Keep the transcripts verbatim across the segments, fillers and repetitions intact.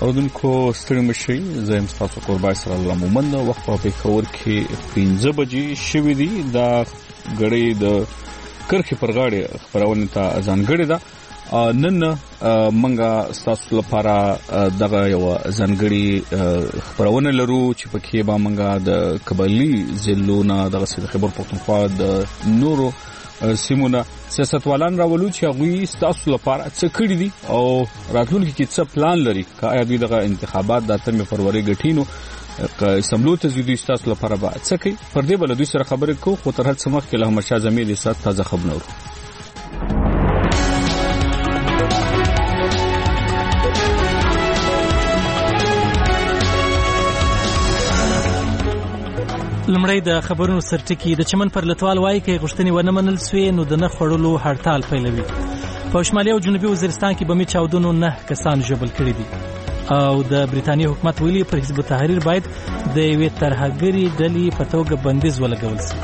اردوونکو ستړي مشي زم تاسو قربای سره الله مومند وخت په پیښور کې پنځه بجې شوې دي دا غړې د کرخي پرغاړي خبرونه ته ځانګړې ده نن منګه تاسو لپاره دغه یو ځانګړي خبرونه لرو چې پکې به منګه د قبلي ضلعونو دغه خبر پښتونخوا د نورو سیمونه سیاستوالان راولو چې هغه تاسو لپاره څه کړی دي او راتلونکي کې څه پلان لري کله دوی دغه انتخابات د اتمه فروری غټینو سملو ته زیدي تاسو لپاره به څه کوي پر دې بل دوی سره خبرې کو خو تر هڅه مخ کې له مرشد زمید سات تازه خبرونه لمړی د خبرونو سرټکی د چمن پر لټوال وایي کې غشتنی ونه منل سوی نو د نه خړلو هړتال پیلوي په شمالي او جنوبي وزیرستان کې بمي چاودنو نه کسان جبل کړي دي او د بریتانیا حکومت ویلي پر حزب التحریر باید د یوې ترهګری ډلې په توګه بندیز ولګول شي.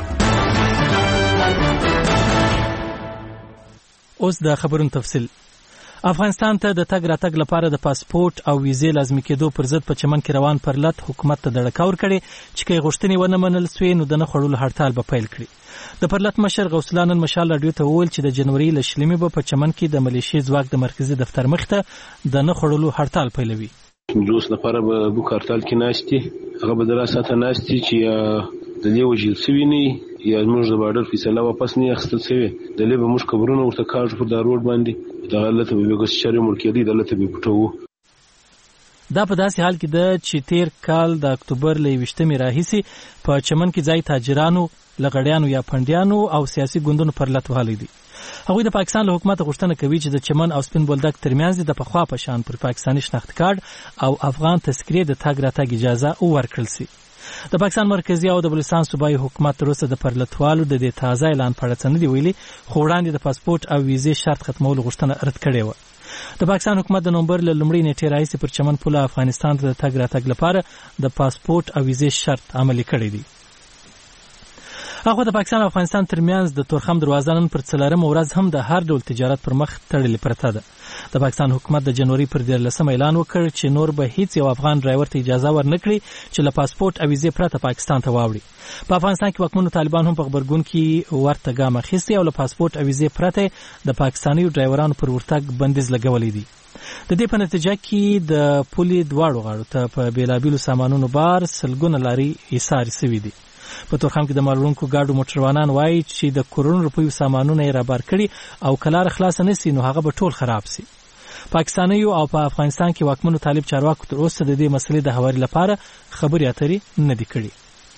اوس د خبرونو تفصیل. افغانستان ته د تګ راتګ لپاره د پاسپورت او ویزې لازمي کېدو پر ضد په چمن کې روان پرلط حکومت ته دړکاور کړي چې کې غوښتنې ونه منل سوی نو د نه خړلو هړتال به پیل کړي. د پرلط مشر غوث الله نن مشال رادیو ته وویل چې د جنوري ل شلمې به په چمن کې د ملیشي ځواک د مرکزی دفتر مخ ته د نه خړلو هړتال پیلوي. دوس لپاره به بو کارتال کې ناشتي هغه به دراسته ناشتي چې د دې وجل سویني یا موږ د بارډر فیصله واپس نه اخستل شوی د لبه موږ خبرونه ورته کاږو پر دا روډ باندې دا غلطه به وګس شری مرکزي دلته به پټو. دا په داسې حال کې د چې تیر کال د اکتوبر ل یوشتمې راهیسي په چمن کې ځای تاجرانو لغړیانو یا پندیانو او سیاسي ګوندونو پر لټ وهلي دي. هغوی د پاکستان له حکومت غوښتنه کوي چې د چمن او سپین بولدک ترمنځ د پخوا په شان پر پاکستاني شناخت کارت او افغان تذکرې د تګ راتګ اجازه ورکړل شي. د پاکستان مرکزی او د بلوچستان صوبایي حکومت تروسه د پرلطوالو د دې تازه اعلان په اړه څه نه دی ویلي خو وړاندې د پاسپورت او ویزې شرط ختمولو غوښتنه رد کړې وه. د پاکستان حکومت د نومبر له لومړۍ نیټې راهیسې پر چمن پوله افغانستان ته د تګ راتګ لپاره د پاسپورت او ویزې شرط عملي کړی دی. هغه د پاکستان او افغانستان ترمنځ د تورخم دروازه نن پر څلورمه ورځ هم د هر ډول تجارت پر مخ تړلې پرته ده. د پاکستان حکومت د جنوري پر دیارلسم اعلان وکړ چې نور به هیڅ یو افغان ډرایور ته اجازه ورنکړي چې له پاسپورت او ویزې پرته پاکستان ته واوړي. په افغانستان کې واکمنو طالبان هم په خبرګون کې ورته ګام اخیستی او له پاسپورت او ویزې پرته د پاکستاني ډرایورانو پر ورتګ بندیز لګولی دی. د دې په نتیجه کې د پولې دواړو غاړو ته په بیلابیلو سامانونو بار سلګونه لاري ایثار شوي دي. په تورخم کې د مالوړونکو ګاډو موټروانان وایي چې د کورونو روپیو سامانونه یې رابار کړي او کلار خلاص نه سي نو هغه به ټول خراب سي. پاکستانیو او په افغانستان کې واکمنو طالب چارواکو تر اوسه د دې مسلې د هواري لپاره خبرې اترې نه دي کړي.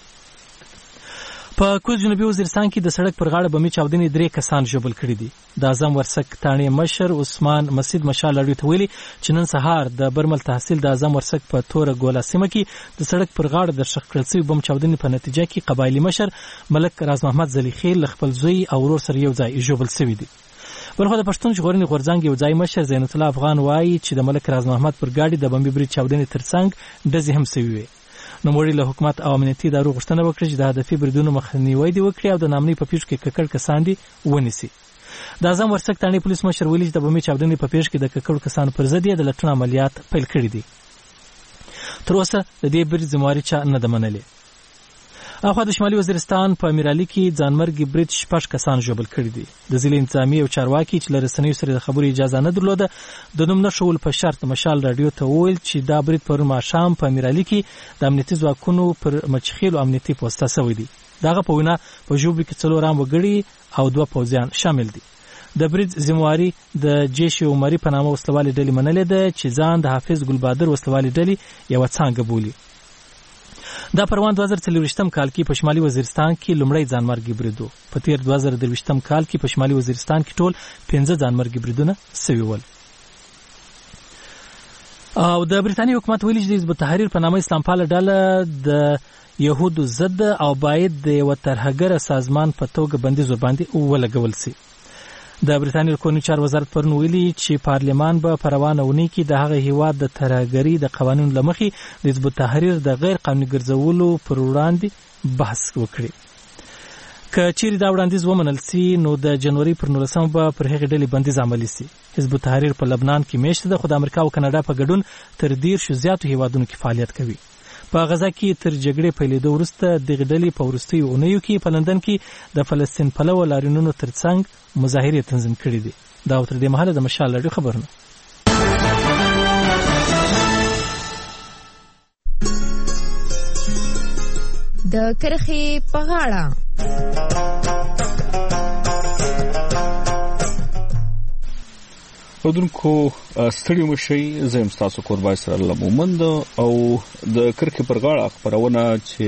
په کوز جنوبي وزیرستان کې د سړک پر غاړه بمي چاودنې درې کسان ژوبل کړي دي. د اعظم ورسک تاڼې مشر عثمان مسید مشال اړوي ته ویلي چې نن سهار د برمل تحصیل د اعظم ورسک په توره ګوله سیمه کې د سړک پر غاړه د شخ کړل شوي بم چاودنې په نتیجه کې قبایلي مشر ملک راز محمد زلیخیل له خپل زوی او ورور سره یو ځای ژوبل شوي دي. بلخو د پښتون ژغورنې غورځنګ یو ځای مشر زینت الله افغان وایي چې د ملک راز محمد پر ګاډي د بمبي برید چاودنې ترڅنګ ډزې هم شوي وي. نوموړي له حکومت او امنیتي ادارو غوښتنه وکړه چې د هدفي بریدونو مخنیوی دې وکړي او د نامنۍ په پیښو کې ککړ کسان دې ونیسي. د اعظم ورسک تاڼې پولیس مشر ویلي چې د بمي چاودنې په پیښ کې د ککړو کسانو پر ضد یې د لټون عملیات پیل کړي دي. تر اوسه د دې برید ذمہواري چا نه ده منلې. اخوا د شمالي وزیرستان په امیرعلي کې ځانمرګي برید شپږ کسان ژوبل کړي دي. د ضلع انتظامي او چارواکي چې له رسنیو سره د خبرو اجازه نه درلوده د نوم نه ښول په شرط مشال رادیو ته وویل چې دا برید پرون ماښام په امیرعلي کې د امنیتي ځواکونو پر مچخیلو امنیتي پوسته شوی دی. دغه په وینا په ژوبل کې څلور عام وګړي او دوه پوځیان شامل دي. د برید ذمہواري د جیش عمري په نامه وسلوالې ډلې منلې ده چې ځان د حافظ ګلبادر وسلوالې ډلې یو څنګه بولي. دا پروان دوه زره څلوېښتم کال کې په شمالي وزیرستان کې لومړی ځانمرګي برید و. په تیر دوه زره درویشتم کال کې په شمالي وزیرستان کې ټول پنځه ځانمرګي بریدونه شوي ول. او د بریتانیا حکومت ویلي چې د حزب التحریر په نامه اسلام پاله ډله د یهودو ضد او باید د یو ترهګر سازمان په توګه بندیز ورباندې ولګول شي. د بریتانیا کورني چارو وزارت پرون ویلي چې پارلمان به په روانه اونۍ کې د هغه هیواد د ترهګرۍ د قوانینو له مخې د حزب التحریر د غیر قانوني ګرځولو پر وړاندې بحث وکړي. که چیرې دا وړاندیز ومنل سي نو د جنوري پر نولسمه به پر هغې ډلې بندیز عملي سي. حزب التحریر په لبنان کې میشته ده، خو د امریکا او کاناډا په ګډون تر دیرشو زیاتو هیوادونو کې فعالیت کوي. په غزا کې تر جګړې پیلېدو وروسته دغې ډلې په وروستیو اونیو کې په لندن کې د فلسطین پلوه لاریونونو ترڅنګ مظاهرې تنظیم کړي دي. دا تر دې مهاله د مشال راډیو خبرونه. د کرخې په غاړه اودونکو ستړي مشي زم تاسو قربای سره الله مومند او د کرخې پر غاړه خبرونه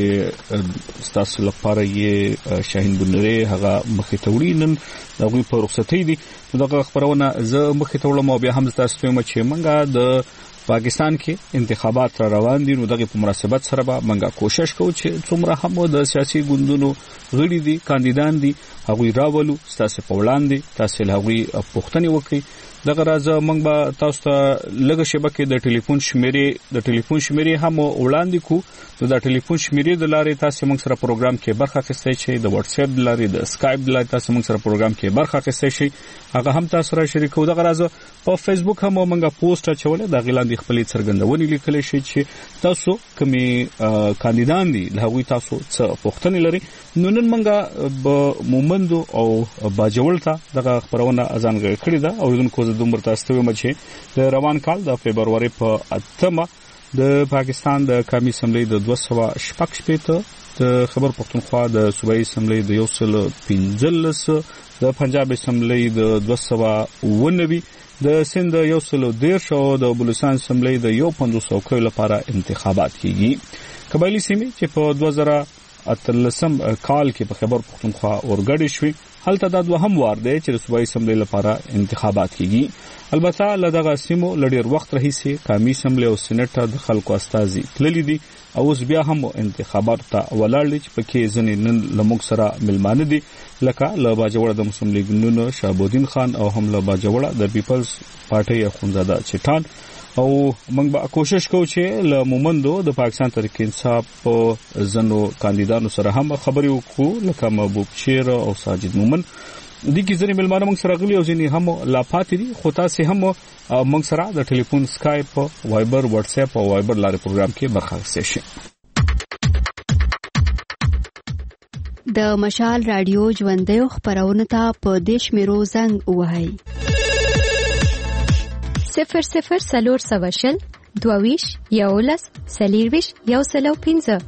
چې تاسو لپاره یې شاهین بنری هغه مخې توړي نن دغه په رخصتۍ دي. دغه خبرونه زه مخې توړم او بیا هم تاسو ته چې منګه د پاکستان کې انتخابات را روان دي، نو دغه په مناسبت سره به منګه کوشش کوو چې څومره هم د سیاسي ګوندونو غړي دي کاندیدان دي هغوی راولو تاسو په وړاندې تاسو له هغوی پوښتنې وکړئ. دغه راز موږ به تاسو ته لږه شبکه د ټلیفون شمیرې د ټلیفون شمیرې هم وړاندې کوو. نو د ټلیفون شمیرې د لارې تاسو موږ سره پروګرام کې برخه اخیستئ شئ، د واتس اپ د لارې د اسکایپ د لارې تاسو موږ سره پروګرام کې برخه اخیستئ شئ، هغه هم تاسو سره شریکو. دغه راز په فیسبوک هم موږ پوسټ اچولې د غلاندې خپلې څرګندونې لیکلې شي چې تاسو کومي کاندیدان دي له هغوی تاسو څه پوښتنې لري. نو نن موږ به مومندو او باجوړ ته دغه خبرونه ځانګړې کړې ده او دونکو د دومره تاسو ته وایم چې د روان کال د فبرवरी په اتمه د پاکستان د قومي اسمبلی د دوه سوه شپږ شپېته د خیبر پختونخوا د صوبایي اسمبلی د یو سل پنځلس د پنجاب اسمبلی د دوه سوه اووه نوي د سند یو سل دېرش او د بلوچستان اسمبلی د یو پنځوس څوکیو لپاره انتخابات کیږي. قبایلي سیمې چې په دوه زره اتلسم کال کې په خیبر پختونخوا اورګډې شوې، هلته دا دوهم وار دی چې د صوبایي اسمبلی لپاره انتخابات کیږي. البته له دغه سیمو له ډېر وخت راهیسې قومي اسمبلی او سېنټ ته د خلکو استازي تللي دي او اوس بیا هم انتخاباتو ته ولاړ دي چې پکې ځینې نن له موږ سره میلمانه دي، لکه له باجوړه د مسلم لیګ نون شهابالدین خان او هم له باجوړه د پیپلز پارټۍ اخوندزاده چټان. او موږ به کوشش کوو چې له مومندو د پاکستان تحریک انصاف په ځینو کاندیدانو سره هم خبرې وکړو، لکه محبوب شیر او ساجد مومن. د کې ځینې میلمانه موږ سره غلي او ځینې هم لا پاتې دي، خو تاسو هم موږ سره د ټلیفون اسکایپ وایبر واتس اپ او وایبر لارې پروګرام کې برخه اخیستئ شئ. د مشال رادیو ژوندۍ خبرونه ته په دیش میرو زنګ وهاي صفر صفر سلور سوشل دوویش یولس سلیرویش یو سلو پینزه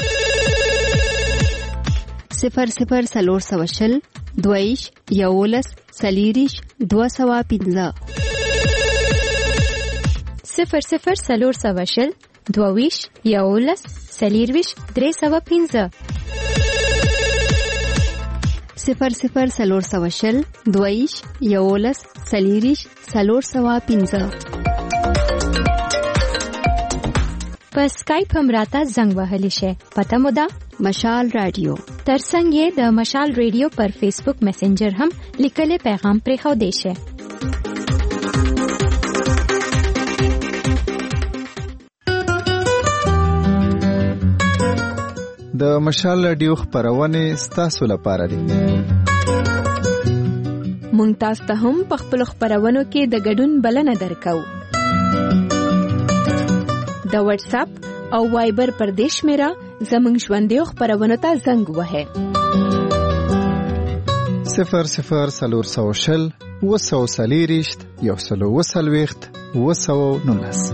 صفر صفر سلور سوشل دویش یولس سلیریش دو سوا پینزه صفر صفر سلور سوشل دوویش یولس سلیرویش درې سوا پینزه صفر صفر سلور سوشل دویش یولس سلیریش سلور سوا پینزه. په سکایپ هم راته زنګ وهلی شي، پته مو ده مشال رادیو. ترڅنګ یې د مشال ریډیو پر فیسبوک میسنجر هم لیکلي پیغام پرېښو دی شي. د مشال رادیو خبرونه ستاسو لپاره دي. مونږ تاسو ته هم په خپل خبرونو کې د ګډون بلنه درکو. د واتس اپ او وایبر پر دیش میرا زمونږ ژوندۍ خبرونو ته زنګ وهه صفر صفر سلور سوشل وسو سلیریشت یو سلو وسلويخت وسو نونس.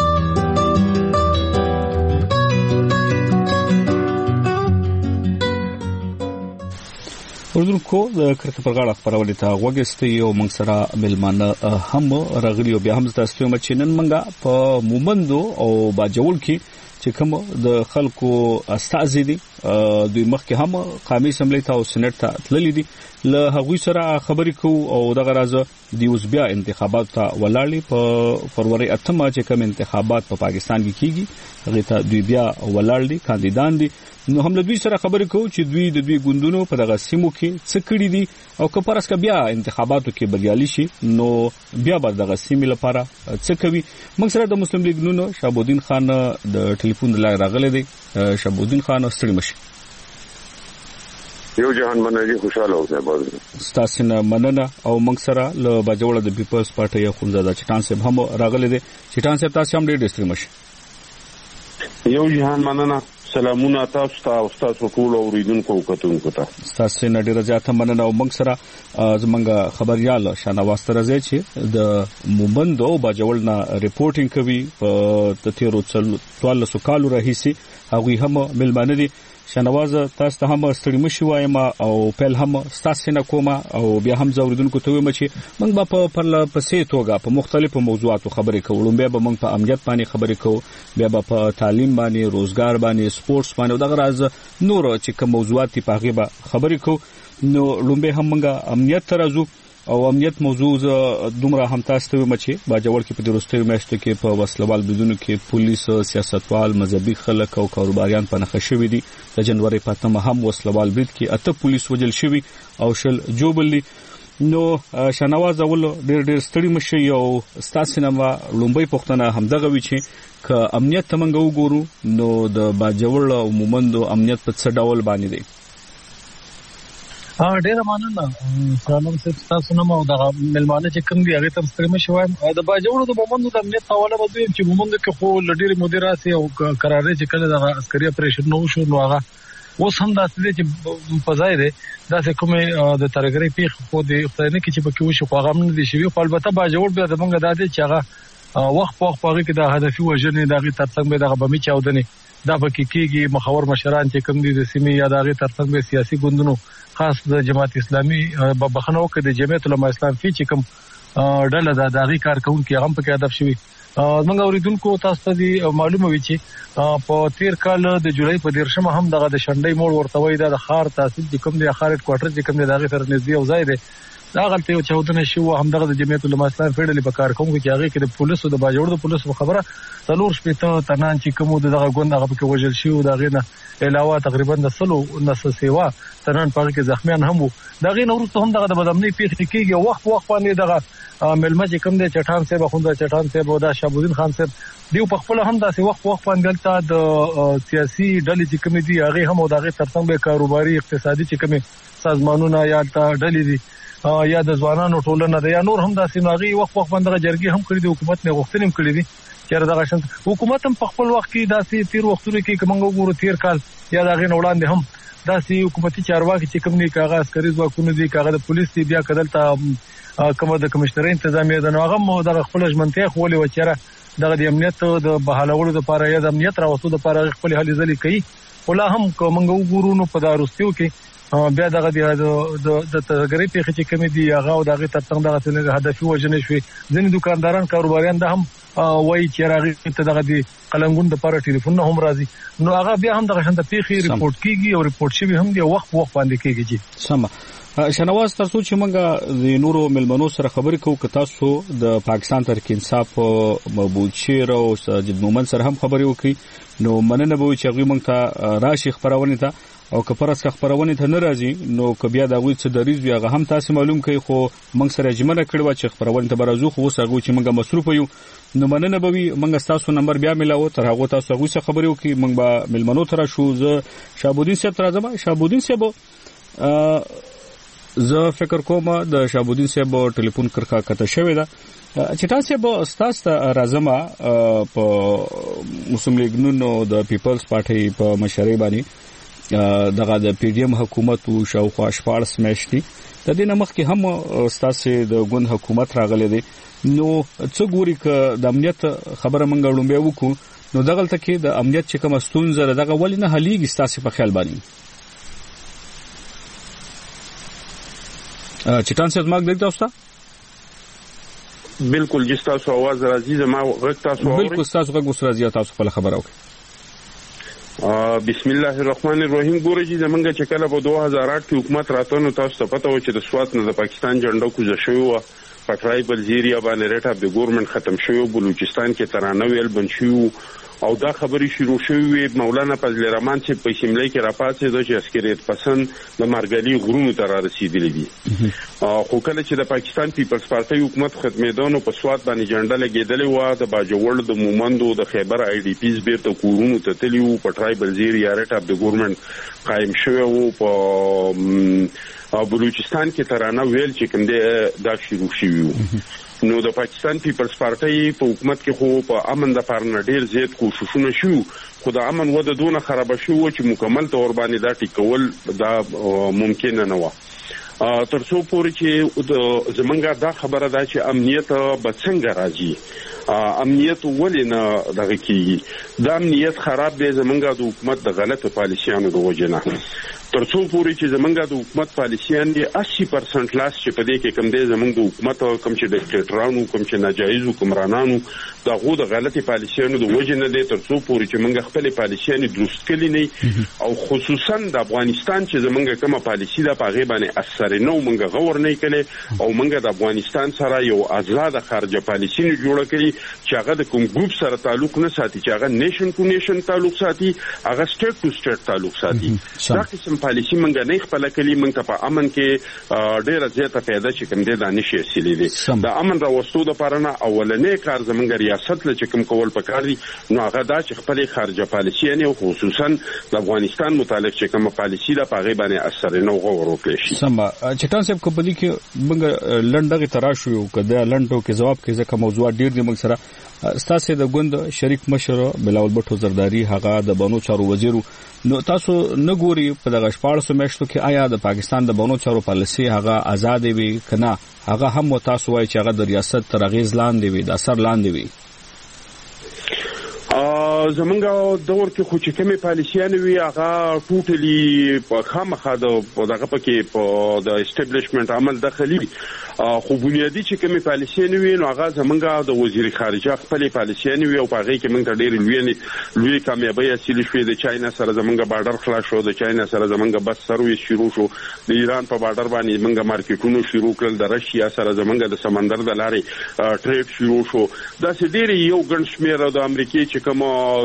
اردوونکو د کرکټ پر غاړه خبرونه ته وګستي او موږ سره ملمانه هم راغلي او بیا هم تاسو ته چینن منګه په مومندو او باجوړ کې چې کوم د خلکو استازي دي دوی مخکې هم قومي اسمبلی ته او سېنات ته تللي دي، له هغوی سره خبرې کوو او دغه راز د اوس بیا انتخابات ته ولاړې په فروری اتمه چې کوم انتخابات په پاکستان کې کیږي هغه ته دوی بیا ولاړ دي کاندیدان دي. نو هم له دوی سره خبرې کوو چې دوی د دوی ګوندونو په دغه سیمو کې څه کړي دي او که پرس که بیا انتخاباتو کې بریالي شي نو بیا به دغه سیمې لپاره څه کوي. موږ سره د مسلم لیګ نون شهابالدین خان د ټلیفون له راغلی دی. شهابالدین خان ستړي مشي. یو جهان مننه خوشاله اوسه باز ستاسو نه مننه او موږ سره له باجوړ د پیپلز پارټي خونزاده چټان صاحب هم راغلي دي. چټان صاحب تاسو هم ډېر ډېر مشه. یو جهان مننه، سلامونه تاسو ته او تاسو ټول اوریدونکو او کتونکو ته. تاسو نه ډیره زیاته مننه او موږ سره زمونږ خبريال شانواز ترځي چې د مومند او باجوړ نه ریپورټینګ کوي په تیرو څلورو کالو راهیسي. هغه هم ملمانه دي. شانواز تاسو ته هم ستړي مشي وایم او په هم تاسو نه کومه او بیا هم زوریدونکو ته وایم چې موږ به په پر پسې توګه په مختلفو موضوعاتو خبرې کوو. بیا به موږ په امنیت باندې خبرې کوو، بیا به په تعلیم باندې، روزګار باندې، سپورتس باندې او دغه راز نور چې کوم موضوعات په هغه به خبرې کوو. نو لومبه هم موږ امنیت ترازو او امنیت موضوع دومره هم تاسو ته وایم چې باجوړ کې په دروستیو میاشتو کې په وسلوال بدونو کې پولیس، سیاستوال، مذهبي خلک او کاروباریان په نخښه شوي دي. د جنوري په اتمه هم وسلوال برید کې اته پولیس وجل شوي او شل جوبلي. نو شنواز اول ډېر ډېر ستړي مشي او ستاسو نه لومبي پښتنه هم دغه وی چې ک امنیت تمنګ وګورو نو د باجوړ او مومندو امنیت په څه ډول باندې دی. ها ډېر مننه سلام صاحب، تاسو نه مو دغه ملمانه چې کوم دی هغه تم ستړي مشي وایم. د باجوړ د مومندو د امنیت حواله به چې مومند کې خو لډيري مدیراسي او قرارې چې کله د عسکري اپریشن نو شو نو هغه اوس هم داسې چې په ځای دی داسې کومه د ترګری پیخ خو د خدای نه کې چې پکې وشي خو هغه نه دي شوی. خو البته باجوړ بیا د موږ د دې چې هغه وخت په وخت هغه کې د هدفي وژنې دغه ترڅنګ به دغه بمی چاودنې دا پکې کېږي. مخاور مشران چې کوم دي د سیمې یا دغه ترڅنګ به سیاسي ګوندونو خاص د جماعت اسلامي بخنو کې د جمعیت العلماء اسلام فی چې کوم ډله د دغه کارکونکو هغه په کې هدف شوی. موږ اوریدونکو تاسو ته معلومه وي چې په تیر کال د جولای په دیرشمه هم دغه د شنډۍ موړ ورته وای د خار تحصیل چې کوم د خار هډ کوارټر چې کوم د دغه سره نږدې او ځای دی دا غلطي او چودنه شو هم دغه د جمعیت العلماء اسلام فیډرالي په کارکونکو کې هغه کې د پولیسو د باجوړ د پولیسو خبره څلور شپته تنان چې کوم دغه ګوند هغه په وجل شو دغه نه علاوه تقریبا د سلو نس سیوا تنان په کې زخمیان هم وو. دغه نورسته هم دغه د بدامنۍ پیښ کېږي وخت وخت باندې دغه ملما چې کوم د چټان صاحب خوند چټان صاحب او د شابودین خان صاحب دیو په خپل هم داسې وخت وخت باندې دلته د سیاسي ډلې چې کوم دي هغه هم او دغه ترڅنګ به کاروباري اقتصادي چې کوم سازمانونه یا ډلې دي یا د ځوانانو ټولنه د یا نور هم داسې ناغي وخت وخت باندې جرګې هم کړې دي، حکومت نه غوښتنې کړې دي چې دغه شان حکومت هم په خپل وخت کې داسې تیر وختونو کې کومه وګورو تیر کال یا دغه وړاندې هم داسې حکومتي چارواکي چې کوم نه کاغه عسکري ځواکونه دي کاغه د پولیس دی بیا کدلته کومه د کمشنر انتظامیه د نوغه د خپل ژمنتیا خولي وچره دغه د امنیت د بحالولو لپاره یا د امنیت راوستو لپاره خپل هلي ځلې کوي. ولا هم کومه وګورو نو په داروستیو کې بیا دغه د د تګری پیښه چې کوم دی هغه او دغه ترڅنګ دغه څنګه هدفي وژنې شوې. ځینې دکانداران کاروباریان د هم وایي چې راغی ته دغه د قلنګون د لپاره ټلیفون هم راځي نو هغه بیا هم دغه شنت پیښه ریپورت کیږي او ریپورت شوی هم دی وخت وخت باندې کیږي. سم شنواز تاسو چې موږ د نورو ملمنو سره خبرې کوو که تاسو د پاکستان تحریک انصاف مبعوث شیر او ساجد مومن سره هم خبرې وکړي نو مننه به چې هغه موږ ته راشي خبرونه ته او که پرسکه خبرونه ته ناراضي نو که بیا دا غوي څه دریز بیا هم تاسو معلوم کړئ خو موږ سره جمله کړو چې خبرونه ته برازو خو ساغو چې موږ مصروف یو نو مننه به موږ تاسو نمبر بیا ملاو تر هغه تاسو غوي څه خبرې وکړي موږ به ملمنو تر شو ز شابودین صاحب تر ازما شابودین صاحب زه فکر کوم د شابودین صاحب ټلیفون کرخه کته شوې ده چې تاسو به استاد راځما په مسلم لیگ نو د پیپلز پارټي په مشرۍ باندې دغه د پی ډی ایم حکومت او شاوخوا شپارس میاشتې د دې نمخ کې هم استاد د ګوند حکومت راغله دي نو څه ګوري ک د امنیت خبره منګ وړم وکړو نو دغه تل کې د امنیت چې کوم ستونزه دغه ولنه هليږي استاد په خیال باندې چټان صاحب ماګ دلته اوسه بالکل جس تاسو आवाज راځي زما غږ تاسو اورئ بالکل تاسو غږ اوس راځي تاسو په خبره وکړئ. بسم الله الرحمن الرحیم. ګورئ چې زمونږ چې کله په دوه هزار آټ کې حکومت راته نو تاسو ته پته و چې د سوات نه د پاکستان جنډه کوزه شوی و په ټرایبل ایریا باندې ریټ اف د ګورنمنت ختم شوی بلوچستان کې ترانه ویل بن شو او دا خبري شروع شوې مولانا فضل الرحمن چې په شملې کې راپاتې د عسکریت پسند د مارګلي غرونو ته رسیدلې دي خو کله چې د پاکستان پیپلز پارټي حکومت خدمتونو په سواد باندې جنډه لګیدلې و د باجوړ د مومندو د خیبر آی ډی پیز بیرته کورونو ته تلیو په ټرایبل ایریا ریټ اف د ګورنمنت قائم شوی وو په بلوچستان کې ترانه ویل چې کوم دی دا شروع شوی وو. نو د پاکستان پیپلز پارټي په حکومت کې خو په امن د پاره ډیر زیات کوششونه شو، خو د امن وده دونه خراب شو چې مکمل تور باندې دا ټیکول دا ممکن نه و. ترڅو پورې چې زمونږه دا خبره ده چې امنیت به څنګه راځي، امنیت ولې نه دغه کیږي، دا امنیت خراب دی زمونږه د حکومت د غلطو پالیسیانو د وجه نه. ترڅو پورې چې زمونږه د حکومت پالیسیان دي اسی پرسنټ لاس چې په دې کې کم دی زمونږ د حکومت کوم چې ډیکټیټرانو کوم چې ناجایز حکمرانانو دا غو د غلطي پالیسیانو د وجه نه دي. ترڅو پورې چې موږ خپل پالیسیان درست کړي نه، او خصوصا د افغانستان چې زمونږ کومه پالیسی ده په غیبه باندې اثر نه موږ غور نه کړي، او موږ د افغانستان سره یو آزاد خارجه پالیسی نه جوړ کړي چې هغه د کوم ګروپ سره تعلق نه ساتي، چې هغه نیشن ټو نیشن تعلق ساتي، هغه سټیټ ټو سټیټ تعلق ساتي. دا قسم پالیسی منګه نه خپل کلی منګه په امن کې ډیره زیاته پیدا چې کوم دي د نشي اصلي دي. د امن راوستو د پرانه اولنې کار زمونږ ریاست له چې کوم کول پکار دي، نو هغه دا چې خپل خارجه پالیسی نه، خصوصا د افغانستان متعلق چې کوم پالیسی ده په غیبه باندې اثر نه غوړو کړي شي. سم چټان صاحب کبلی کې منګه لنډغه تراشو یو کده لنډو کې جواب کې ځکه موضوع ډیر دی موږ سره ستاسو د ګوند شریک مشر بلاول بټو زرداری هغه د بانو چارو وزیرو، نو تاسو نه ګوري په دغه شپاړسو میاشتو کې آیا د پاکستان د بانو چارو پالیسي هغه آزاد وي کنه هغه هم تاسو وایي چې هغه د ریاست تر غیز لاندې وي، د اثر لاندې وي؟ زمونږ دور کې خو چې کومه پالیسیان وی هغه ټوټلی په خامخا د دغه پکې په د اسټابلیشمنت عمل داخلي، خو بنیادی چې کومه پالیسیان وی نو هغه زمونږ د وزیر خارجه خپل پالیسیان وی او په هغه کې موږ ډېر لوی لوی کامیابی حاصل شوې. د چاینا سره زمونږ بارډر خلاص شو، د چاینا سره زمونږ بس سرویس شروع شو، د ایران په بارډر باندې موږ مارکیټونو شروع کړل، د رشیا سره زمونږ د سمندر د لارې ټریډ شروع شو. دا سې ډېر یو ګڼ شمېر د امریکای چې کوم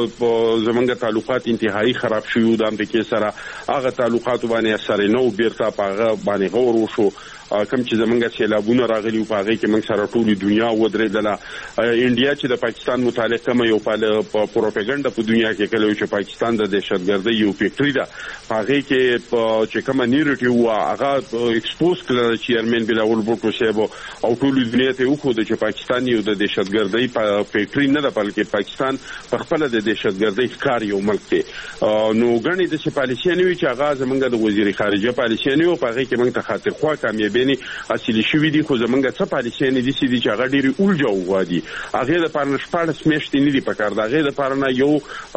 زمونږ تعلقات انتهایی خراب شوی د امریکای سره، هغه تعلقات باندې اثر نه او بیرته پاغه باندې غور وشو. کوم چې زمونږ سیلابونه راغلي په هغه کې موږ سره ټولي دنیا ودرېدله. انډیا چې د پاکستان متعلق کوم یو پروپاګاندا په دنیا کې کله چې پاکستان د دهشتګردۍ یو فیکټری ده، هغه کې چې کوم نیریټیو هغه ایکسپوز کړل چیرمن بلاول بوټو صاحب او ټولي دنیا ته وخت چې پاکستان یو د دهشتګردۍ فیکټری نه ده، بلکې پاکستان په خپل د دهشتګردۍ ښکار یو ملک دی. نو غني د پالیسیانو چې هغه زمونږ د وزیر خارجه پالیسیانو په هغه کې موږ ته خاطر خوا کامیابی بینی اصلي شوی دي، خو زمونږ څه پالیسیانې دي چې چې هغه ډېری اولجا وغواړي، هغه د پاره شپاړس میاشتې نه دي پکار، دا هغه د پاره یو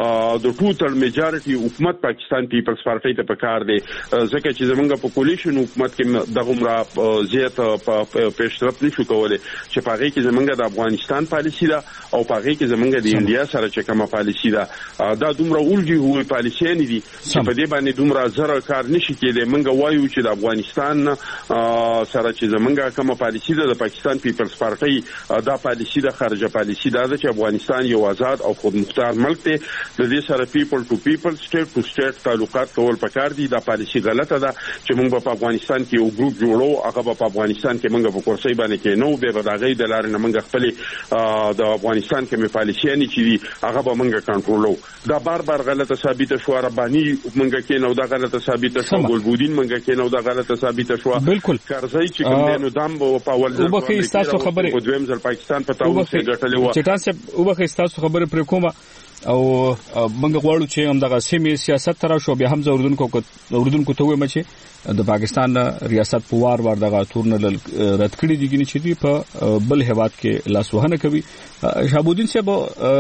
د ټوټل میجارټي حکومت پاکستان پیپلز پارټي ته پکار دی، ځکه چې زمونږ په کولیشن حکومت کې دغه عمره زیات پیشرفت نشو کولای چې په هغه کې زمونږ د افغانستان پالیسی ده او په هغه کې زمونږ د انډیا سره چې کومه پالیسی ده، دا دومره اولجی هوی پالیسیانې دي چې په دې باندې دومره زره کار نشي کېدای. موږ وایو چې د افغانستان سره چې زمونږه کومه پالیسی ده د پاکستان پیپلز پارټي، دا پالیسی د خارجه پالیسی ده چې افغانستان یو آزاد او خود مختار ملک دی، د دې سره پیپل ټو پیپل سټیټ ټو سټیټ تعلقات کول پکار دي. دا پالیسی غلطه ده چې موږ په افغانستان کې یو ګروپ جوړو، هغه په افغانستان کې موږ په کورسۍ باندې کې نو به بداغې د لارې نه موږ خپل د افغانستان کې پالیسیانې چې دي هغه به موږ کنټرولو. دا بار بار غلطه ثابته شو، ربانی موږ کې نو دا غلطه ثابته شو، ګلبودین موږ کې نو دا غلطه ثابته شو. بالکل کرزی چې کوم نو دام په اول ځل په تاسو خبره په دویم ځل پاکستان په تاسو کې ګټلې و چې تاسو وبخې تاسو خبره پر کومه او موږ غواړو چې هم دغه سیمې سیاست تر شو بیا هم زوردونکو زوردونکو ته وایي چې د پاکستان ریاست په وار وار دغه تورن رد کړی دي چې چې په بل هواد کې لاسوهنه کوي. شهابالدین صاحب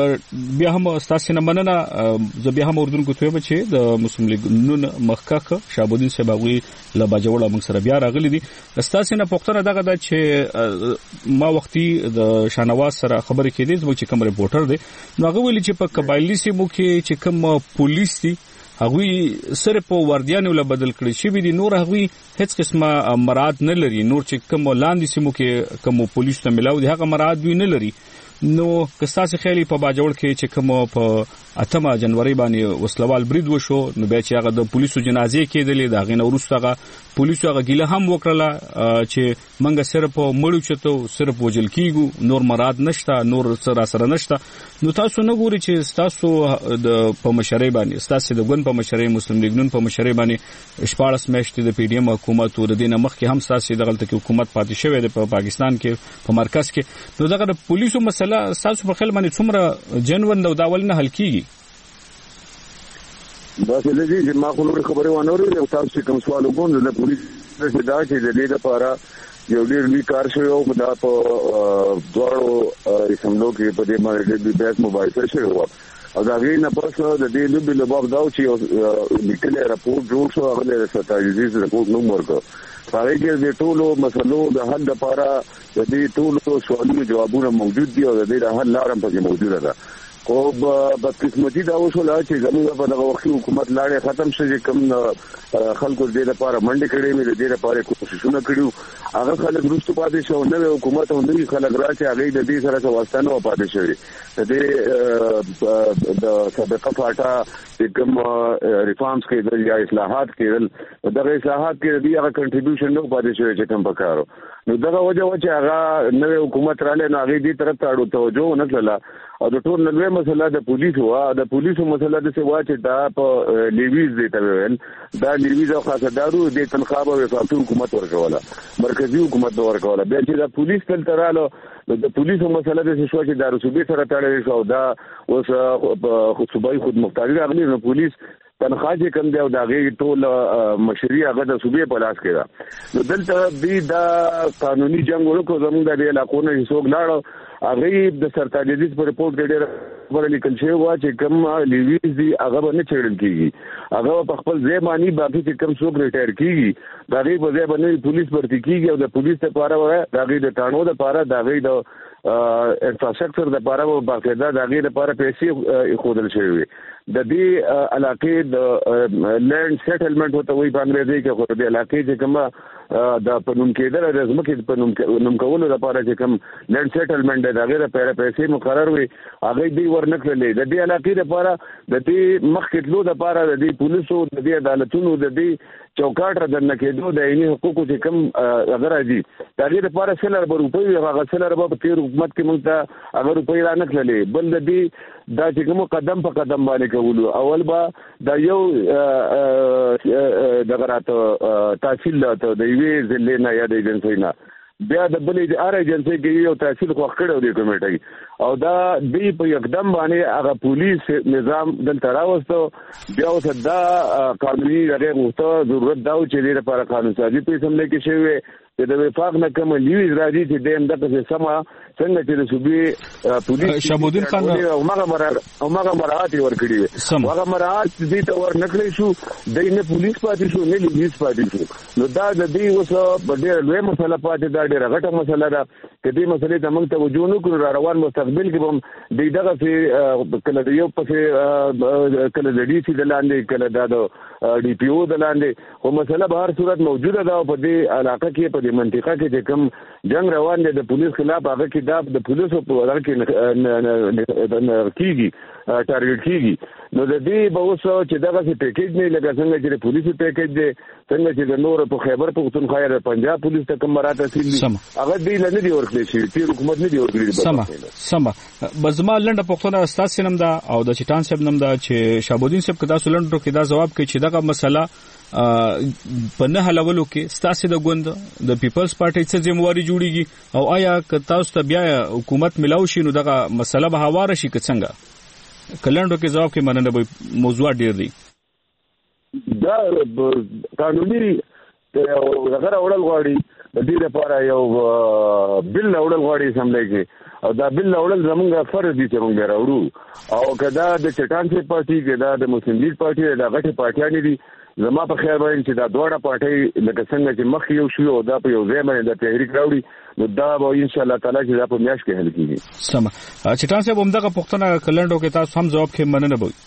بیا هم تاسو نه مننه، زه بیا هم اردوونکو ته وایم چې د مسلم لیگ نون مخکخ شهابالدین صاحب غوي له باجوړه موږ سره بیا راغلي دي. تاسو نه پوښتنه دغه ده چې ما وختي د شانواز سره خبرې کېدې زموږ چې کوم ریپورټر دی نو هغه ویلي چې په قبایلی سیمو کې چې کوم پولیس دي هغه سره په وردیانو له بدل کړی شي دي، نور هغه هیڅ قسمه مراد نه لري، نور چې کوم لاندې سیمو کې کوم پولیس ته ملاو دي هغه مراد وی نه لري. نو کستاسي خیالي په باجوړ کې چې کوم په اتمه جنوري باندې وسلوال برید وشو نو بیا چې هغه د پولیسو جنازې کېدلې دا غینه وروسته پولیسو هغه ګیله هم وکړه چې منګه صرف مړو چته صرف وجل کیګو نور مراد نشته نور سره سره نشته نو تاسو نه ګوري چې تاسو د په مشرۍ باندې تاسو د ګوند په مشرۍ مسلم لیگ نون په مشرۍ باندې شپاړس میاشتې د پی ډی ایم حکومت او د دینه مخکې هم تاسو د غلطه کې حکومت پاتې شوی دی په پاکستان کې په مرکز کې نو دغه د پولیسو مسله تاسو په خیال باندې څومره جنون او داول نه حل کیږي بس لږی چې ما خو نور خبرې ونه اورېدې او تاسو کوم سوال وکړ د پولیس د دا چې د دې لپاره یو ډېر لوی کار شوی او دا په دواړو اسمبلو کې په دې باندې د بیس موبایل شوی و او دا غي نه پس د دې د بل باب دا چې لیکل راپور جوړ شو هغه د ستایزیز راپور نو ورکو هغه کې د ټولو مسلو د حل لپاره د دې ټولو سوالونو جوابونه موجود دي او د دې حل لارم پکې موجوده ده خو په قسمتي دا وشول چې زموږ په دغه وخت حکومت لاړې ختم شي کوم خلکو دې لپاره منډه کړې مې دې لپاره کوششونه کړیو هغه خلک روستو پاتې شو نو حکومت هم نوی خلک راځي هغه د دې سره واسطانه پاتې شوی د د سابقه فاټا چې کوم ریفارمز کېدل یا اصلاحات کېدل دغه اصلاحات کې دې هغه کنټریبیوشن نو پاتې شوی چې کوم پکارو نو دغه وجه و چې هغه نوې حکومت رااله نو هغه دې طرف ته اړو توجه نه کړله او د ټول نوې مسله د پولیسو وا د پولیسو مسله د څه وا چې دا په لیویز دی ته ویل دا لیویز او خاصدارو د تنخواه او وفاقي حکومت ورکوله مرکزی حکومت ورکوله بیا چې د پولیس تل تراله د پولیسو مسله د شو چې د رسوبي سره تړلې شو دا اوس خو صوبایي خود مختاري راغلي نو پولیس تنخواه چې کم دی او دا غي ټول مشري هغه د صوبې په لاس کې ده نو دلته دې دا قانوني جنگ ورکو زموږ د علاقو نه هیڅوک لاړ هغه د سرتاجدیز په رپورت کې ډېر ور لیکل شوی و چې کوم لیویز دی هغه باندې چړل کیږي هغه په خپل ځای باندې باقي چې کوم څوک ریټایر کیږي دا غي په ځای باندې پولیس ورته کیږي او د پولیس لپاره وای دا غي د ټانو لپاره دا غي د انفراستراکچر لپاره باقاعده دا غي لپاره پیسې خودل شوی د دې علاقې د لینډ سیټلمنٹ هوته وي په انګریزي کې خو د علاقې چې کومه د پنوم کېدل د ځمکې په نوم کولو لپاره چې کوم لینډ سیټلمنٹ د هغه لپاره پیسې مقرر وي هغه دی ورنکړلې د دې علاقې لپاره د دې مخکې تلو لپاره د دې پولیسو د دې عدالتونو د دې چوکاټ را دنه کېدو د عیني حقوقو چې کوم اگر راځي د دې لپاره سلر روپۍ هغه سلر په تیر حکومت کې موږ ته هغه روپۍ را نکړلې بل د دې دا چې کوم قدم په قدم باندې کولو اول با دا یو دغه راته تحصیل ته د یوې ضلع نه یا د ایجنسی نه بیا د بلې د ار ایجنسی کې یو تحصیل خو کړو دی کمیټي او دا دی په یکدم باندې هغه پولیس نظام دلته راوستو بیا اوس دا قانوني هغه غوښته ضرورت دا چې لپاره قانون سازي په سم کې شوی د وفاق نه کوم لیویز راځي چې دیم دغه سما څنګه چې د صوبې پولیس شمودین خان او هغه مراد او هغه مراد ورکړي هغه مراد دې ته ور نکړې شو د نه پولیس پاتې شو نه لیویز پاتې شو نو دا د دې اوس په ډېر لوی مسله پاتې دا ډېر غټه مسله ده چې دې مسلې ته موږ توجه نه کړو روان مستقبل کې هم دې دغه چې کله د یو پسې کله د ډي سي د لاندې کله د ډي پی او د لاندې خو مسله به هر صورت موجوده ده په دې علاقه کې په منطقه کې چې کوم جنگ روان دی د پولیس خلاف هغه کې دا د پولیسو په وړاندې کې کیږي ټارګټ کیږي نو د دې به اوس چې دغه څه پیکیج نه لګا څنګه چې د پولیسو پیکیج دی څنګه چې د نور په خیبر پختونخوا یا د پنجاب پولیس ته کوم مراد حاصل دي هغه دې نه دی ورکړي شي چې حکومت نه دی ورکړي سم سم بزما لنډه پختونه استاد سینم دا او د چټان صاحب نم دا چې شابودین صاحب کدا سولندو کې دا جواب کوي چې دغه مسله په نه حلولو کې ستاسو د ګوند د پیپلز پارټي څخه ځمواري جوړیږي او آیا که تاسو ته بیا حکومت ملاو شي نو دغه مسله به هواره شي که څنګه کلندو کې جواب کې مننه به موضوع ډیر دی دا قانوني هغه اورل غواړي د دې لپاره یو بل اورل غواړي سملای کې او دا بل اورل زمونږ فرض دي چې موږ راوړو او کدا د چټان سي پارټي کدا د مسلم لیگ پارټي د غټه پارټیانې دي زما په خیر باندې چې دا دوړه پارټي لکه څنګه چې مخ یو شو او دا په یو ځای باندې د تحریک راوړي نو دا به ان شاء الله تعالی چې دا په میاش کې حل کیږي سم چې تاسو به همدغه پښتنه کلندو کې تاسو هم جواب کې مننه وي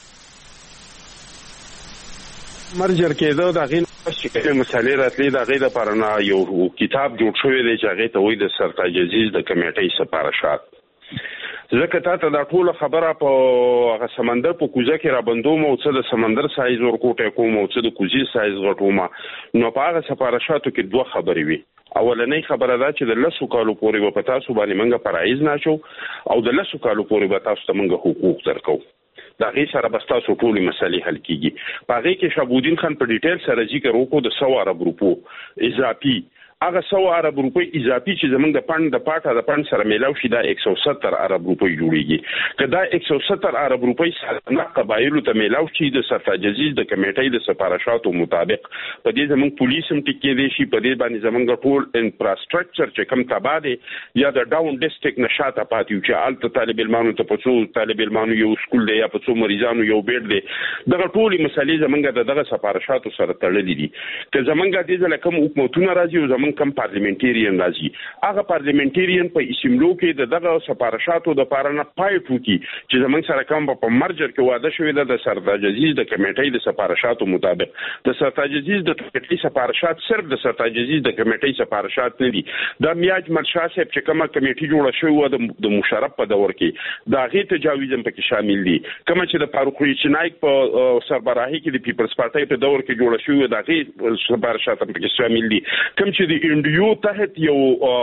مرجر کېدو دا غین چې کومه مسالې راتلې دا غي د پرنا یو کتاب جوړ شوی دی چې هغه ته وایي د سرتاج عزیز د کمیټې سپارښت ځکه تا ته دا ټول خبره په هغه سمندر په کوزه کې را بندوم او څه د سمندر سایز ورکوټه کوم او څه د کوزي سایز غټوم نو په هغه سفارشاتو کې دوه خبرې وي. اولنۍ خبره دا چې د لسو کالو پورې به پتا سو باندې منګه پرایز نشو او د لسو کالو پورې به تاسو ته منګه حقوق درکو. دا غي سره بستا سو ټولې مسلې حل کیږي. په هغه کې شهابالدین خان په ډیټیل سره ذکر وکړو د سو عرب روپو اضافي هغه سو عرب روپی اضافي چې زمونږ د پاند د پاټه د پاند سره میلاو شي دا یک سو ستر عرب روپی جوړیږي. کدا یک سو ستر عرب روپی سره قبایلو ته میلاو شي د سرتاجزیز د کمیټې د سفارشاتو مطابق په دې زمونږ پولیس هم ټکی دی شي په دې باندې زمونږ ټول انفراستراکچر چې کم تباده یا د ډاون ډیسټریکټ نشاته پاتې چې آلته طالب علمانو ته پڅو طالب علمانو یو سکول دی یا پڅو مریضانو یو بیډ دی دغه ټولې مسلې زمونږ دغه سفارشاتو سره تړلې دي. که زمونږ د دې لکه حکومتونه راځي او زمونږ کم پارلیمنټریان راځي هغه پارلیمنټریان په اسمبلو کې د دغه سفارشاتو د پارانه پایټ وکي چې زمونږ سره کوم په مرجر کې واده شوی د سرتاجزیز د کمیټې د سفارشاتو مطابق د سرتاجزیز د کمیټې سفارشات صرف د سرتاجزیز د کمیټې سفارشات نه دي. د میاج مرشا صاحب چې کومه کمیټې جوړه شوې و د مشرف په دور کې دا غي تجاویز هم پکې شامل دي. کومه چې د فاروق چنایک په سربراهي کې د پیپلز پارټي په دور کې جوړه شوې دا غي سفارشات هم پکې شامل دي. کوم چې د یو تحت یو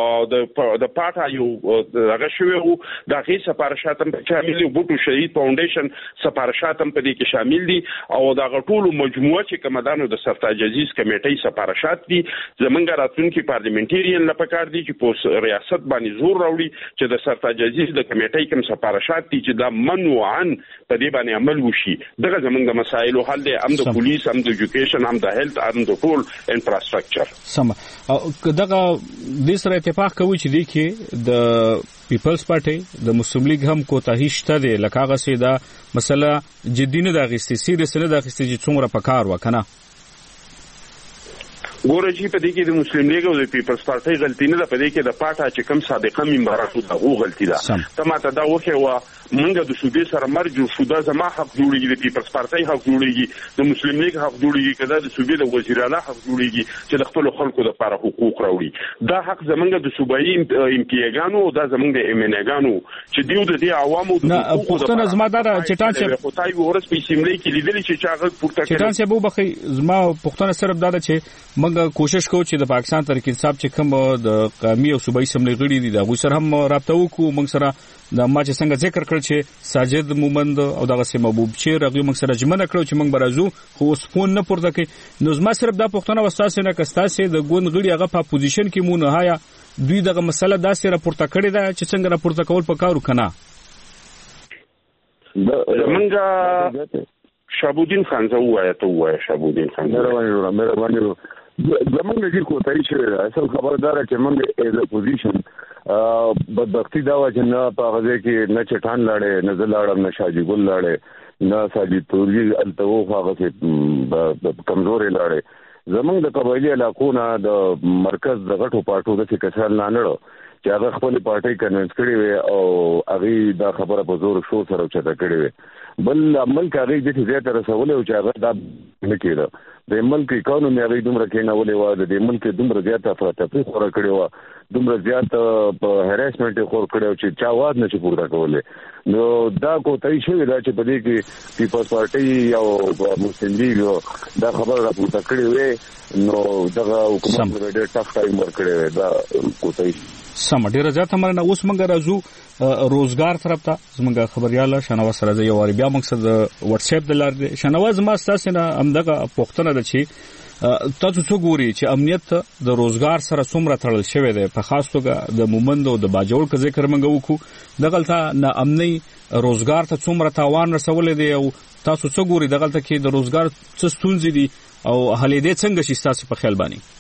د د پاټا یو هغه شوی وو د غي سفارشات هم شامل دي. بوټو شهید فاونډیشن سفارشات هم په دې کې شامل دي او دا غټول مجموعه چې کمدانو د سرتاجزیز کمیټې سفارشات دي. زمونږ راتلونکي پارلیمنټریان لپاره دي چې په ریاست باندې زور راوړي چې د سرتاجزیز د کمیټې کوم سفارشات دي چې دا منوعاً په دې باندې عمل وشي. دغه زمونږ د مسایلو حل دي هم د پولیس هم د ایجوکیشن هم د هیلث هم د ټول انفراستراکچر. سم دغه د سره اتفاق کوي چې دی کې د پیپلز پارټي د مسلم لیگ هم کوتاهی شته دی لکه هغه سي دا مسله جدي نه د غستې سیریس نه د غستې چې څومره پکار وکنه. ګوره چې په دې کې د مسلم لیگ او د پیپلز پارټي غلطي نه ده په دې کې د پاټا چې کوم سابقه ممبرانو دغه غلطي ده. ته ماته دا وخه وا منګه د صوبې سره مرج شو دا زما حق جوړیږي د پیپلز پارټي حق جوړیږي د مسلم لیگ حق جوړیږي کدا د صوبې د وزیرانه حق جوړیږي چې د خپل خلکو لپاره حقوق راوړي. دا حق زمونږ د صوبایي امپیګانو او دا زمونږ د ایمنګانو چې دیو د دې عوامو د حقوقو پښتنه زما دا چټان چې خدای ورس په سیملې کې لیدل چې چاغه پورته کړي چټان چې بو بخي زما پښتنه صرف دا چې موږ کوشش کوو چې د پاکستان تحریک انصاف چې کوم د قومي او صوبایي سیملې غړي دي دا غو سره هم رابطه وکړو. موږ سره د ما چې څنګه ذکر کړ چې ساجد مومند او دغه سیمه محبوب چې رغي موږ سره جمع نکړو چې موږ برازو خو سپون نه پورته کوي. نو زما صرف دا پښتنه وساسه نه کستاسه د ګوند غړي هغه په پوزیشن کې مونږ هيا دوی دغه مسله داسې راپورته کړې ده چې څنګه راپورته کول پکارو کنه. زمونږ شهابالدین خان زه وایا ته وایا شهابالدین خان مهرباني وکړه مهرباني وکړه زمونږ د کوتای شي اصل خبردار چې موږ ایز ا پوزیشن بدبختی دا و چې نه په غزه کې نه چټان لاړې نه زلاړم نه شاجي ګل لاړې نه ساجي توري التو هغه کې کمزورې لاړې. زمونږ د قبایلی علاقو نه د مرکز د غټو پارټو د کسان نه نړو چې هغه خپل پارټي کنوینس کړي وي او هغه دا خبره په زور شو سره چته کړي وي. بل عمل کوي د دې زیاته رسول او چې هغه دا نه کېده د ملک اکانومي هغه دومره کې نه ولې و د ملک دومره زیاته افراطي خور کړي و دومره زیاته په هراسمنت خور کړي چې چا واد نه پورته کولې. نو دا کوتای شوی دا چې په دې کې پیپلز پارټي او مسلم لیگ دا خبره راپورته کړي وي نو دغه حکومت ډېر ټاف ټایم ورکړي دا کوتای سم ډیره زیاته مرنه. اوس موږ راځو روزګار طرف ته. زموږ خبرياله شنواز سره یو واری بیا مقصد واتس اپ د لار شنواز ما تاسو نه همدغه پوښتنه ده چې تاسو څو ګوري چې امنیت د روزګار سره څومره تړل شوی دی په خاص توګه د مومند او د باجوړ ک ذکر موږ وکړو دغلته نه امني روزګار ته څومره تاوان رسول دی او تاسو څو ګوري دغلته کې د روزګار څه ستونزې دي او هلې دې څنګه شي تاسو په خیال باندې؟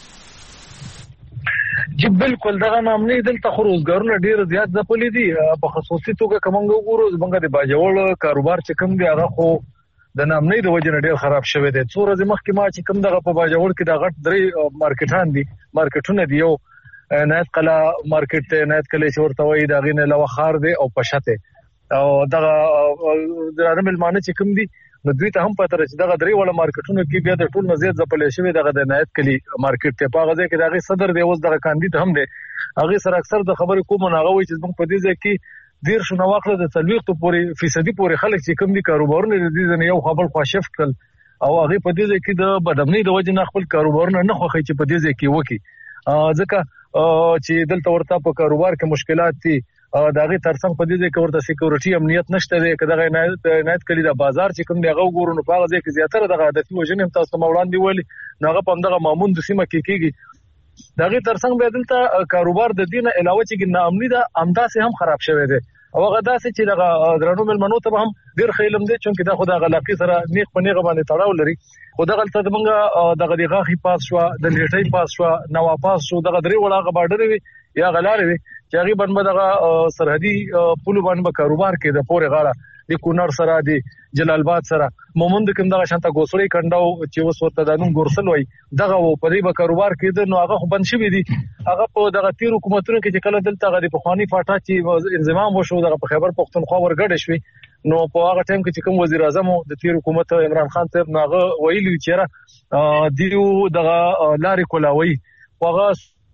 چې بالکل دغه نامني دلته خو روزګارونه ډیر زیات ځپلې دي په خصوصي توګه کومنګ وګورو زمونږ د باجوړ کاروبار چې کوم دی هغه خو د نامني د وجه ډیر خراب شوی دی. څو ورځې مخکې ما چې کوم دغه په باجوړ کې د غټ درې مارکیټان دي مارکیټونه دي یو نایت قلا مارکیټ ته نایت کله چې ورته وایي دا غینه لوخار دی او پښته او دغه د رمل معنی چې کوم دي نو دوی ته هم پته راځي دغه درې وړ مارکیټونو کې بیا د ټول نزيد ځپلې شوی دغه د نایت کلی مارکیټ ته پاغه ځکه دغه صدر دی اوس دغه کاندید هم دی هغه سره اکثر د خبرې کوم نه غوي چې موږ په دې ځکه دیر شو نو واخله د څلويختو پورې فیصدي پورې خلک چې کوم دي کاروبارونه دي نه یو خبر خوا شفت کړ او هغه په دې کې د بدامنۍ د وجه نه خپل کاروبارونه نه خوخي چې په دې کې وکی ځکه چې دلته ورته په کاروبار کې مشکلات دي داغه ترڅنګ په دې کې ورته سکیورټي امنیت نشته دی کله نه نه کلی د بازار چې کوم دی هغه ګورو نو په هغه ځای کې زیاتره د عادتي وجنه تاسو موړان دی ولی نو هغه په دغه مامون د سیمه کې کېږي داغه ترڅنګ به دلته کاروبار د دینه علاوه چې ناامني ده امداسه هم خراب شوی دی او هغه داسې چې دغه درنو ملمنو ته هم ډیر خیلم دي چې دا خدای غلاقي سره نیک په نیغه باندې تړاو لري خدای غلطه دمنګ دغه دغه خي پاس شو د لیټي پاس شو نو واپس شو دغه درې وړاغه بارډر وي یا غلار وي چې هغه باندې دغه سرحدي پول باندې کاروبار کې د پورې غاړه د کونړ سره د جلال آباد سره مومند کوم دغه شانته ګوسړی کنداو چې وس ورته د نوم ګورسل وای دغه په دې به کاروبار کې نو هغه بند شوی دي هغه په دغه تیر حکومتونو کې چې کله دلته غری په خواني فاټا چې انضمام وشو دغه په خیبر پختونخوا ورګډ شوی نو په هغه ټیم کې چې کوم وزیر اعظم د تیر حکومت عمران خان صاحب ناغه ویلي چې دیو دغه لارې کولاوي هغه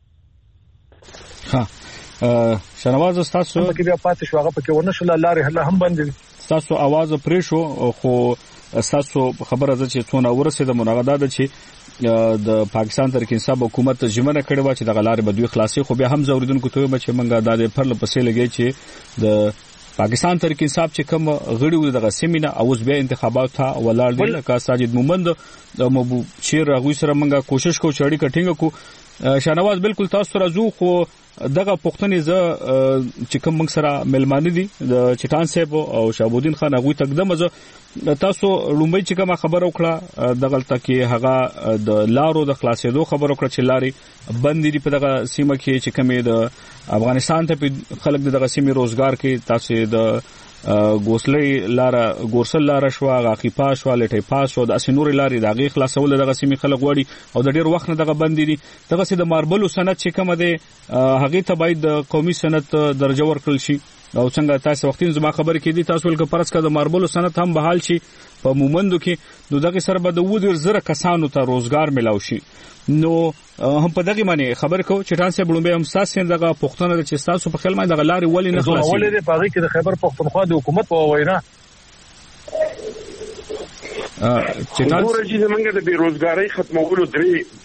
ها شنواز تاسو کې بیا پاتې شو هغه پکې ونه شو لارې هله هم بندې تاسو आवाज پرې شو خو تاسو خبره ده چې څونه ورسېده مناغده ده چې د پاکستان ترک انصاف حکومت ژمنه کړې و چې د غلارې بدوي خلاصي خو بیا هم زوریدونکو ته چې منګه د پر لپسې لګي چې د پاکستان ترک انصاف چې کوم غړي د غسمینه اوس بیا انتخابات ته ولاړ دي لکه ساجد مومند د مبو شیر راغوي سره منګه کوشش کو چړی کټینګ کو شنواز بالکل تاسو راځو خو دغه پښتنې ز چې کوم موږ سره ملمانه دي د چټان صاحب او شابودین خان هغه تقدم ز تاسو لومبي چې کوم خبر وکړه دغه تکي هغه د لارو د خلاصېدو خبر وکړه چې لاري بند دي په دغه سیمه کې چې کومه د افغانستان ته خلک دغه سیمه روزګار کې تاسو د ګوسلې لار ګورسل لار شو غاقی پاس شو لټي پاس شو د اسنور لارې دغه خلاصول دغه سیمه خلک وړي او د ډیر وخت نه دغه بند دي دغه سي د ماربلو سند چې کوم ده هغه ته باید د قومي سند درجه ورکړل شي او څنګه تاسو وختین زما خبر کې دي تاسو ولکه پرس کا د ماربلو سند هم بحال شي په مومندو کې نو دغه سره به د ودر زره کسانو ته روزګار ملاوي شي نو هم په دغه معنی خبر کو چې تاسو بلومبه هم ساسین دغه پښتون چې تاسو په خیال باندې غلاري ولې نه خلاصي ولې د پاغي کې د خیبر پښتونخوا د حکومت په وینا چې تاسو ورته زمونږ د بیروزګاری ختمولو درې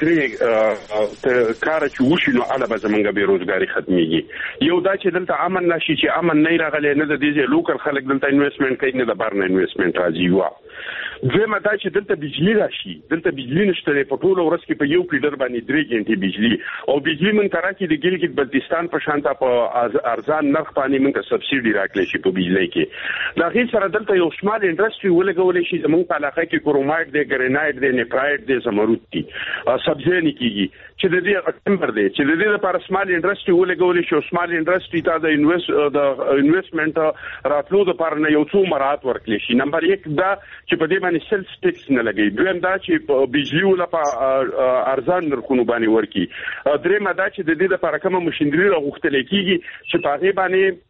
درې کار چې وشي نو علاوه زمونږ بیروزګاری ختميږي یو دا چې دلته امن نشي چې امن نه راغلی نه د دې لوکل خلک دلته انویسټمنټ کوي نه د بارن انویسټمنټ راځي وا دوی متا چې دلته بجلی راشي دلته بجلی نشته په ټولو ورځ کې په یو پیډر باندې درې غنټې بجلی او بجلی من ترا کې د ګلګت بلتستان په شانته په ارزان نرخ باندې موږ سبسيډي راکړي شي په بجلی کې دا غي سره دلته یو شمال انډستری ولګولې شي زموږ په علاقه کې کرومایټ دی ګرینایټ دی نیپرایټ دی زمرود دی سبزی نه کیږي چې د دې ټمبر دی چې د دې لپاره سمال انډستری ولګولې شي سمال انډستری ته د انویست د انویسټمنټ راتلو لپاره نه یو څو مرات ورکړي شي نمبر یک دا چې په دې باندې سیلز ټیکس نه لګي دویم دا چې بجلی ولپاره ارزان نرخونه باندې ورکي دریم دا چې د دې لپاره کوم ماشينري راغوښتل کیږي چې په هغه باندې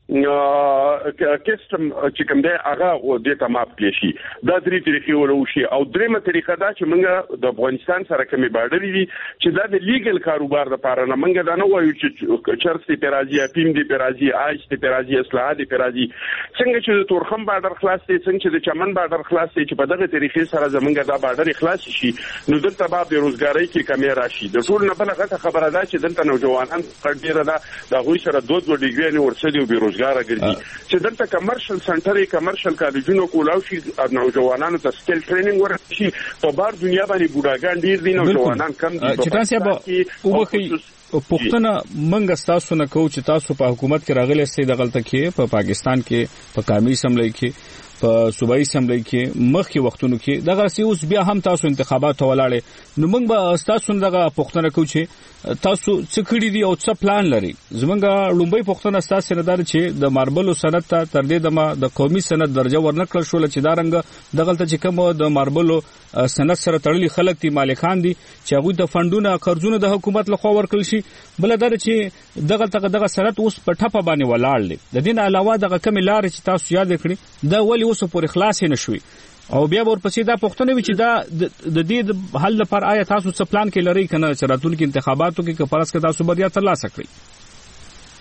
کسټم چې کوم دی هغه د تمام کړي شي دا درې طریقې ولوشي او دریمه طریقه دا چې موږ د افغانستان سره کومې بارډر دي چې دا د لیګل کاروبار لپاره نه موږ دا نه وایو چې چرسي پیرازي اپیم دي پیرازي آیس دي پیرازي اصلاحات دي پیرازي څنګه چې د تورخم بارډر خلاص دي څنګه چې د چمن بارډر خلاص دي چې په دغه طریقې سره زمونږ دا بارډر خلاص شي نو دلته به بیروزګاری کې کمی راشي د ټول نه بل غته خبره ده چې دلته نوجوانان ډیره ده د غوي سره دوه دوه ډیګري نه ورسېدي او بیروزګار ګرځي چې دلته کمرشل سنټرې کمرشل کالجونو کولاو شي نوجوانانو ته سکل ټریننګ ورشي په بار دنیا باندې بوډاګان ډیر دي نوجوانان کم دي چې تاسو به وګورئ پښتنه منګ تاسو نه کو چې تاسو په حکومت کې راغلي سي د غلطه کې په پاکستان کې په قومي اسمبلی کې په صوبایي اسمبلی کې مخکې وختونو کې دغه سی اوس بیا هم تاسو انتخابات ولاړې نو موږ به تاسو دغه پښتنه کو چې تاسو څه کړی دي او څه پلان لري زمونږ لومبي پښتنه تاسو نه دار چې د ماربلو سند ته تر دې دمه د قومي سند درجه ورنکړل شو چې دا رنګ دغلته چې کوم د ماربلو سند سره تړلي خلک دي مالکان دي چې هغه د فندونو قرضونو د حکومت لخوا ورکړل شي بل دا چې دغلته دغه سند اوس په ټپه باندې ولاړ دي د دین علاوه دغه کم لار چې تاسو یاد کړی دا ولی اوس پورې خلاص نه شوي او بیا ورپسې دا پښتنه وی چې دا د دې حل لپاره آیا تاسو څه پلان کې لري کنه چې راتلونکي انتخاباتو کې کفارس کې تاسو بریا ترلاسه کړئ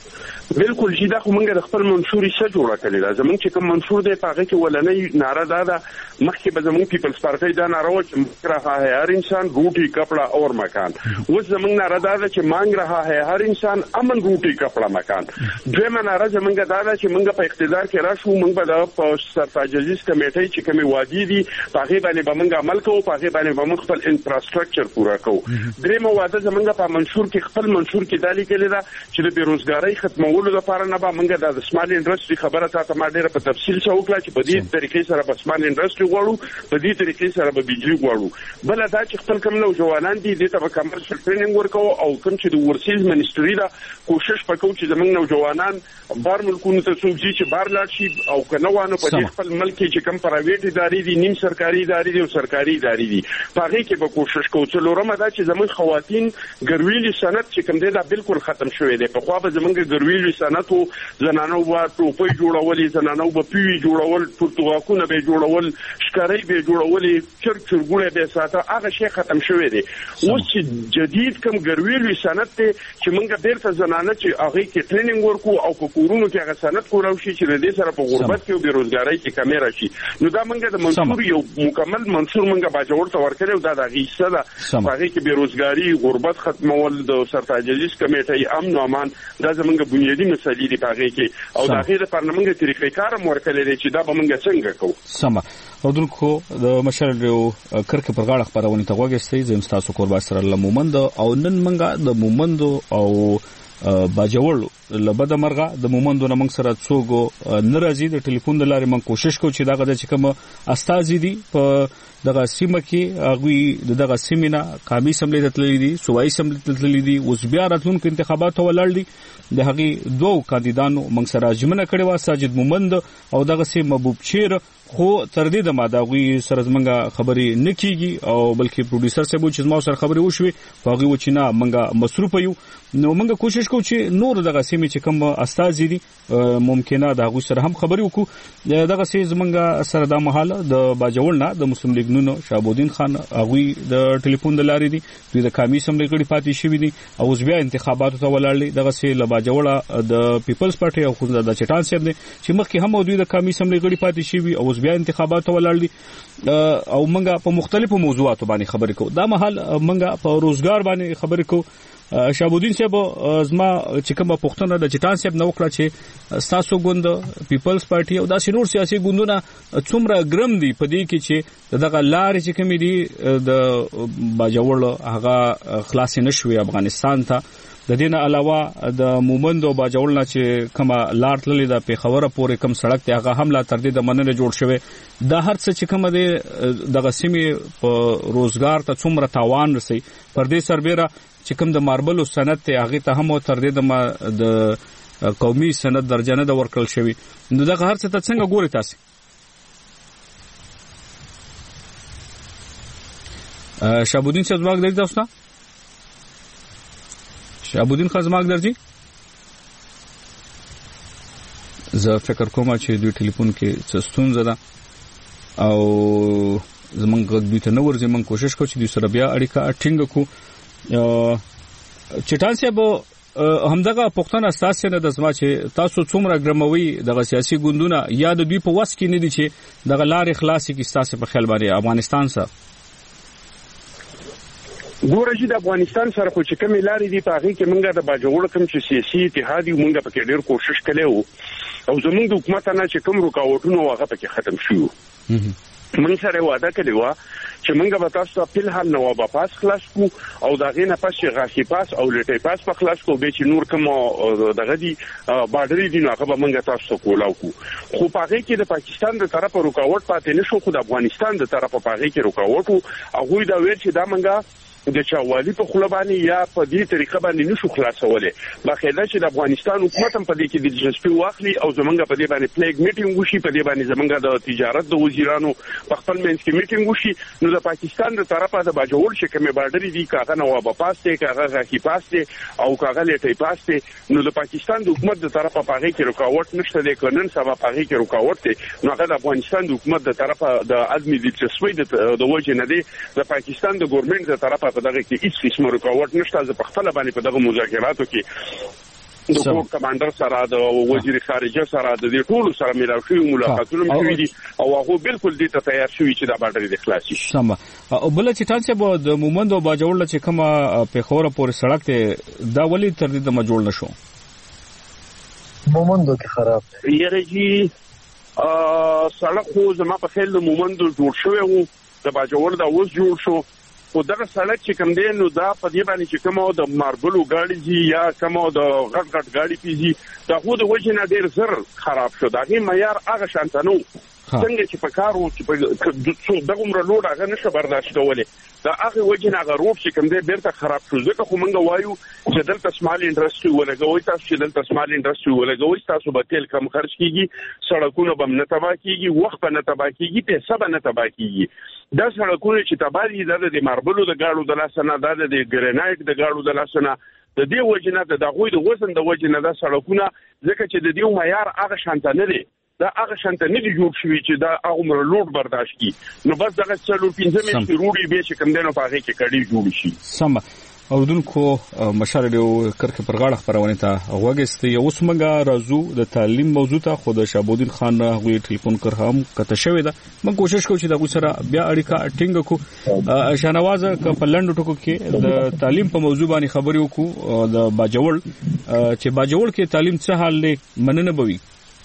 بالکل چې دا خو موږ د خپل منشور څخه جوړه کړی دا زمونږ چې کوم منشور دی په هغه کې ولنۍ ناره دا ده مخکې به زمونږ پیپلز پارټي دا ناره و چې رها ہے هر انسان روټي کپڑا اور مکان اوس زمونږ ناره دا ده چې مانګ رها ہے هر انسان امن روټي کپڑا مکان دویمه ناره زمونږ دا ده چې موږ په اقتدار کې راشو موږ به د سرتاجزیز کمیټې چې کومې وادي دي په هغه باندې به موږ عمل کوو په هغه باندې به موږ خپل انفراستراکچر پورا کوو درېمه واده زمونږ په منشور کې خپل منشور کې دا لیکل ده چې د بیروزګارۍ ختمول ولو لپاره نه به موږ د سمال انډستری خبره تاسو ما ډیره په تفصیل سره وکړه چې په دې طریقې سره په سمال انډستری غواړو په دې طریقې سره به بجلی غواړو بل دا چې خپل کوم نوجوانان دي د ته کمرشل ټریننګ ورکو او کوم چې د ورسیز منستری دا کوشش وکړو چې زموږ نوجوانان بار ملکونو ته څوک چې بار لاړ شي او کنه وانه په دې خپل ملک کې چې کوم پرایویټ ادارې دي نیم سرکاري ادارې دي او سرکاري ادارې دي په هغه کې به کوشش کوو چې لورمه دا چې زموږ خواتین ګرویلی سند چې کوم دی دا بالکل ختم شوی دی په خو به زموږ ګرویلی سند زنانو به ټوپۍ جوړولې زنانو به پیوي جوړول پرتګاکونه به جوړول شکاري به جوړولې چرګ چرګوړې به ساته هغه شی ختم شوی دی اوس چې جدید کوم ګرویلی سند ته چې موږ بیرته زنانه چې هغه کې ټریننګ ورکو او په کورونو کې هغه سند کولاو شي چې د دې سره په غربت کې او بیروزګارۍ کې کمی راشي نو دا موږ د منصور یو مکمل منصور موږ باجوړ ته ورکړو دا د غیصه ده هغه کې بیروزګاری غربت ختمول د سرتاجزیز کمیټې امن او امان دا زموږ بنیادی مسایل دي پاره کې او دا غیر پرلمانګه طریقې کار مورکل دي چې دا به موږ څنګه کوو سم او دلکو د مشر یو کرک پر غاړه خبرونه ته وګورئ زم تاسو قربان سره لمومند او نن منګه د مومند او باجوړ لبد مرغه د مومند نه موږ سره څوګو ناراضي د ټلیفون د لارې موږ کوشش کوو چې دا غږ چې کوم استازي دي په دغه سیمه کې هغه دغه سیمینه قومي سملې ته تللي دي صوبایي سملې ته تللي دي اوس بیا راتلونکو انتخاباتو ولړ دي د هغه دوه کاندیدانو موږ سره جمنه کړې و ساجد مومند او دغه سیم محبوب چیر خو تر دې د ماداوی سره زمونږه خبرې نکېږي او بلکې پروډوسر صاحب چې زما سره خبرې وشوي هغه و چې نه منګه مصروف یو نو موږ کوشش کوو چې نور دغه سیمې چې کوم استازي دي ممکنه د هغه سره هم خبرې وکړو دغه سیمې زمونږه سره د محاله د باجوړ نه د مسلم لیگ نونو شهابالدین خان هغه د ټلیفون د لارې دي دوی د قومي سملې غړي پاتې شوی دي او اوس بیا انتخاباتو ته ولاړل دغه سي ل باجوړ د پیپلز پارټي او خو د چټان صاحب دي چې مخکې هم دوی د قومي سملې غړي پاتې شوی او اوس بیا انتخاباتو ولاړل دي او موږ په مختلفو موضوعاتو باندې خبرې کوو دا مهال موږ په روزګار باندې خبرې کوو شهابالدین صاحب زما چې کومه پښتنه د چټان صاحب نو وکړه چې تاسو ګوند پیپلز پارټي او د سینور سیاسي ګوندونه څومره ګرم دي په دې کې چې دغه لارې چې کومې دي د باجوړ هغه خلاص نشوي افغانستان ته د دې نه علاوه د مومند او باجوړ نه چې کومه لار تللې ده په خبره پورې کم سړک ته هغه هم لا تر دې د مننه جوړ شوی دا هر څه چې کومه دي دغه سیمې په روزګار ته څومره تاوان رسي پر دې سربېره چې کوم د ماربل سند ته هغه ته هم تر دې د قومي سند درجه نه د ورکړل شوی نو دغه هر څه ته څنګه ګوري تاسو شهابالدین صاحب زماګ درځي تاسو شهابالدین خان زماګ درځي زه فکر کوم چې دوی ټلیفون کې څه ستونزه ده او زمونږ دوی ته نو ورځي موږ کوشش کوو چې دوی سره بیا اړیکه ټینګ کړو چټان صاحب همدغه پښتون اساس نه د زما چې تاسو څومره ګرموي دغه سیاسي ګوندونه یا د دوی په واس کې نه دي چې دغه لارې خلاصي کې تاسو په خیال باندې افغانستان سره ګوره چې د افغانستان سره خو چې کومې لارې دي په هغه کې موږ د باجوړ کوم چې سیاسي اتحاد یو موږ پکې ډېر کوشش کړو او زموږ د حکومت نه چې کوم رکاوټونه هغه پکې ختم شو موږ سره وعده کړې و چې موږ به تاسو په الحال نواب پاس خلاص کو او دا غینه پس غاخي پاس او لټي پاس په خلاص کو به چې نور کوم دغه دي بارډري دي نو هغه به موږ تاسو کولاو کو خو په هغه کې د پاکستان د طرفه رکاوټ پاتې نشو خو د افغانستان د طرفه په هغه کې رکاوټ او هغه دا ویل چې دا موږ د چاوالي په خلبانی یا په دې طریقه باندې نشو خلاصولې باخیله چې د افغانستان حکومت هم په دې کې د دلچسپي واخلي او زمونږ په دې باندې پلیګ میټینګ وشي په دې باندې زمونږ د تجارت د وزیرانو په خپل منځ کې میټینګ وشي نو د پاکستان د طرفه د باجوړ چې کومه بارډري دي کاغه نواب پاس ته کاغه غاخي پاس ته او کاغه لټي پاس ته نو د پاکستان د حکومت د طرفه په هغه کې رکاوټ نشته د قانون سبا په هغه کې رکاوټ ته نو هغه د افغانستان د حکومت د طرفه د عدم دلچسپي د وجه نه دی د پاکستان د ګورنمنت د طرفه په دغه کې هیڅ قسم رکاوټ نشته ز په خپل باندې په دغه مذاکراتو کې د کوټ کمانډر سره د وزیر خارجه سره د دې ټولو سره ملاو شوی ملاقاتونه شوي دي او هغه بالکل دې ته تیار شوی چې دا بارډر د خلاصي سم او بل چې تاسو به د مومند او باجوړ چې کومه په خوره پورې سړک ته دا ولی تر دې د مجوړ نشو مومندو کې خراب یره جی ا سړک خو زما په خیال د مومندو جوړ شوی وو د باجوړ دا اوس جوړ شو خو دا سړک چې کوم دی نو دا په دې باندې چې کومه د ماربلو گاډي جی یا کومه د غټ غټ گاډي پیږي دا خو د وجه نه ډیر زر خراب شو دا غي معیار هغه شانتنو څنګه چې په کارو چې په دغه عمر لوډ هغه نشه برداشت کولای دا هغه وجه نه هغه روډ چې کوم دی بیرته خراب شو ځکه خو موږ وایو چې دلته سمال انډستری ولګوي تاسو چې دلته سمال انډستری ولګوي تاسو به تل کم خرج کیږي سړکونه به نه تباہ کیږي وخت به نه تباہ کیږي پیسې به نه تباہ کیږي دا سړکونه چې تباہ دي د ماربلو د گاډو د لاسنه د ګرینایټ د گاډو د لاسنه د دې وجه نه د دغوی د وزن د وجه نه د سړکونه ځکه چې د دې معیار هغه شانتنه دي دا هغه شانته نه دی جوړ شوی چې دا هغه لوډ برداشت کی نو بس دغه څلور پنځه مې روړي به چې کوم دنه پاغه کې کړي جوړ شي سم اوردونکو مشر دیو کرکه پرغاړه خبرونه ته وګستي اوس مګه رازو د تعلیم موضوع ته خود شابودین خان غوي ټلیفون کړ هم کته شوی دا من کوشش کوم چې دا سره بیا اړیکه ټینګ کو شانواز ک پلند ټکو کې د تعلیم په موضوع باندې خبرې وکړو د باجوړ چې باجوړ کې تعلیم څه حال لې مننه بوي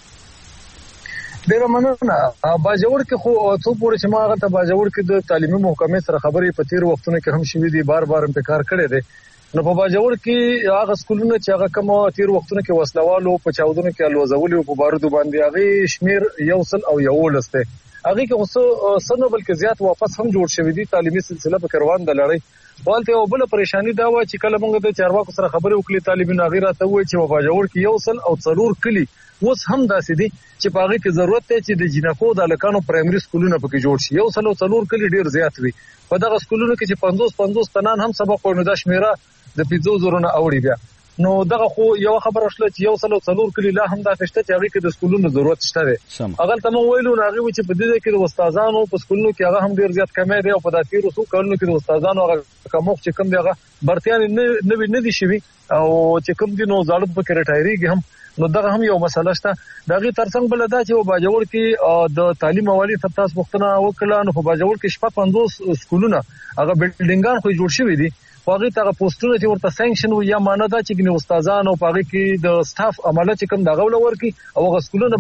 ډیره مننه باجوړ کې خو څو پورې چې ما هغه ته باجوړ کې د تعلیمي محکمې سره خبرې په تیر وختونو کې هم شوې دي بار بار هم کار کړی دی نو په باجوړ کې هغه سکولونه چې هغه کوم تیر وختونو کې وسلوالو په چاودنو کې الوزولي او په بارودو باندې هغه شمیر یو سل او یو لسته هغه کې اوس سنو بلکې زیات واپس هم جوړ شوې دي تعلیمي سلسله په کاروان د لړۍ والته او بل پریشانی دا و چې کله موږ د چارواکو سره خبرې وکړې طالبین غیره ته وایي چې په باجوړ کې یو سل او څلور کلی اوس هم داسې دي چې په هغه کې ضرورت دی چې د جنکو د لکانو پرایمري سکولونه پکې جوړ شي یو سل او څلور کلی ډیر زیات وي په دغه سکولونو کې چې پنځوس پنځوس تنان هم سبق ویني د شمیره د پنځو زرو نه اوړي بیا نو دغه خو یو خبره شله چې یو سل او څلور کلی لا هم دا فشته چې هغه کې د سکولونو ضرورت شته دی هغه ته مو ویلو نه هغه چې په دې کې د استادانو په سکولونو کې هغه هم ډیر زیات کمی دی او په داسې رسو کولونو کې د استادانو هغه کوم چې کم دی هغه برتيان نه نه دي شوی او چې کوم دي نو ظالم په کې رټایریږي هم نو دغه هم یو مسله شته دغه ترڅنګ بل دا چې باجوړ کې د تعلیم والی تاسو وختونه وکړه نو په باجوړ کې شپږ پنځوس سکولونه هغه بلډینګان خو جوړ شوی دي هغه ته پوسټونه چې ورته سانکشن وي یا مانه دا چې ګنې استادان او پاره کې د سټاف عمله چې کوم دغه ولور کې او هغه سکولونه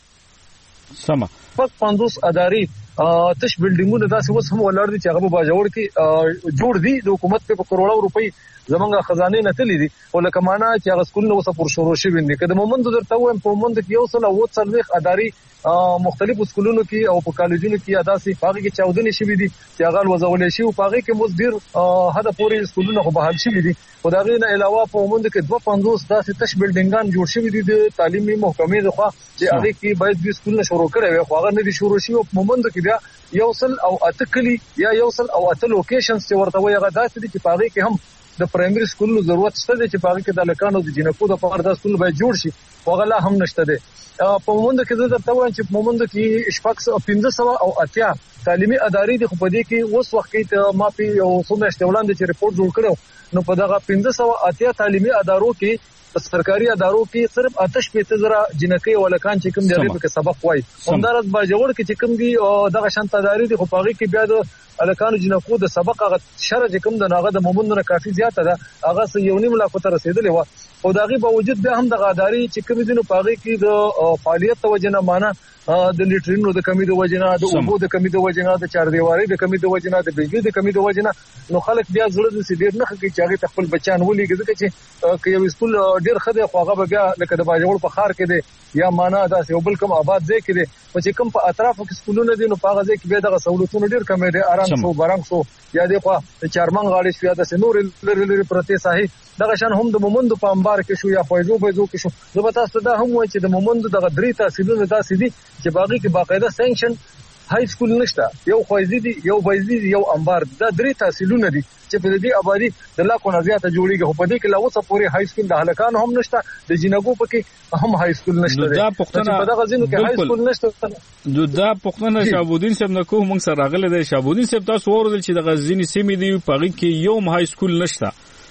باقاعده سم پک پنځوس اداري تش بلډینګونه داسې اوس هم ولر دي چې هغه باجوړ کې جوړ دي د حکومت په کروڑو روپۍ زمونږه خزانه نه تللی دي او لکه معنا چې هغه سکولونه اوسه پر شروع شوي دي کله مومند درته وایم په مومند کې یو سل او څلويخ اداري مختلفو سکولونو کې او په کالجونو کې اداسي هغه کې چاودنې شوي دي چې هغه وزولې شي او هغه کې مز ډیر هدا پوری سکولونه خو بحال شوي دي خدای نه علاوه په مومند کې دوه پنځوس داسې تش بلډینګان جوړ شوي دي د تعلیمي محکمې لخوا چې هغه کې باید د سکولونه شروع کړي وي خو هغه نه دي شروع شي او مومند کې بیا یو سل او اته کلی یا یو سل او اته لوکیشنز چې ورته وي هغه داسې دي چې هغه کې هم د پرایمري سکولونو ضرورت شته چې په هغه کې د لکانو د جنکو د پاره د سکول باید جوړ شي هغه لا هم نشته دي په مومند کې زه درته وایم چې مومند کې شپږ پنځه سوه او اتیا تعلیمي ادارې د خو په دې کې اوس وخت کې ما په یو څو میاشتې وړاندې چې ریپورت جوړ کړو نو په دغه پنځه سوه اتیا تعلیمي ادارو کې په سرکاري ادارو کې صرف آتش پېته زره جنکې ولکان چې کوم دی په سبق وای همدارس باجوړ کې چې کوم دی دغه شانت ادارې د خو په هغه کې بیا د الکانو جنکو د سبق هغه شرج کوم د ناغه د مومندونه کافي زیاته ده هغه یو نیم لا کوته رسیدلې و او دغه باوجود به هم د غاداری چې کوم دینو په هغه کې د فعالیت توجنه معنا د لیټرینو د کمی د وجنه د اوبو د کمی د وجنه د چار دیواري د کمی د وجنه د بجلی د کمی د وجنه نو خلک بیا زړه د سیډیر نه کوي چې هغه خپل بچان ولي ځکه چې که یو سکول ډیر خده خوغه بیا لکه د باجوړ په خار کې دی یا معنا داسې یو بل کوم آباد ځای کې دی په چې کوم په اطرافو کې سکولونه دي نو په هغه ځای کې بیا د سہولتونو ډیر کم دي آرام سو بارنګ سو یا د خو چارمن غاړي شو یا د نور لری لری پرته صحیح دغه شان هم د مومند په انبار کې شو یا فایزو فایزو کې شو زه به تاسو ته هم وایي چې د مومند دغه درې تحصیلونه داسې دي چې باقي کې باقاعده سانکشن های سکول نشته یو فایزي دي یو فایزي یو انبار دا درې تحصیلونه دي چې په دې آبادی د لاکو نه زیاته جوړیږي په دې کې لا اوسه پوری های سکول د هلکان هم نشته د جنګو پکې هم های سکول نشته دا پښتنه په دغه ځینو کې های سکول نشته دا پښتنه شابودین صاحب نه کوم موږ سره راغله د شابودین صاحب تاسو ورول چې د غزنی سیمې دی په کې یو های سکول نشته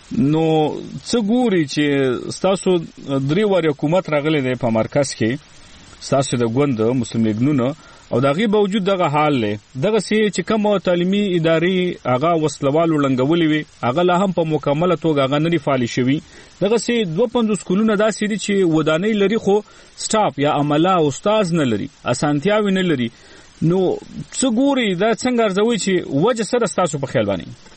نو څه ګوري چې ستاسو درې واره حکومت راغلی دی په مرکز کې ستاسو د ګوند مسلم لیگ نونه او دغه باوجود دغه حال له دغه سي چې کوم تعلیمي ادارې هغه وسلوال ولنګولې وي هغه لا هم په مکمله توګه هغه نری فعال شوي دغه سي دوه پنځوس سکولونه داسې دي چې ودانۍ لري خو سټاف یا عمله او استاد نه لري اسانتیاوي نه لري نو څه ګوري دا څنګه ارزوي چې وجه سره تاسو په خیال باندې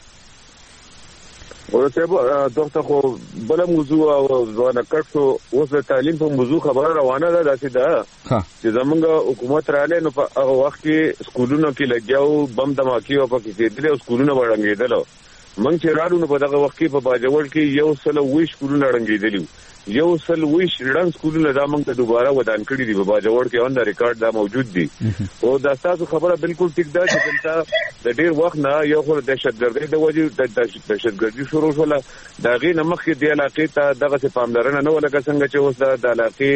ورته دغه خو بل موضوع او ځوانه کټو اوس د تعلیم په موضوع خبره روانه ده داسې ده چې زمونږ حکومت رااله نو په هغه وخت کې سکولونو کې لګیاو بم دماکي او په کې کېدل او سکولونه وړاندېدل موږ چې راړو نو په دغه وخت کې په باجوړ کې یو سل ویش سکولونه وړاندېدل یو سل ویش رڼ سکولونه دا موږ ته دوباره ودان کړی دي په باجوړ کې اون دا ریکارډ دا موجود دي او دا تاسو خبره بالکل ټیک ده چې دلته د ډیر وخت نه یو خو دهشتګردي د وجې د دهشتګردي شروع شول دا غي نمخ کې د علاقې ته دغه څه پاملرنه نه ولکه څنګه چې اوس د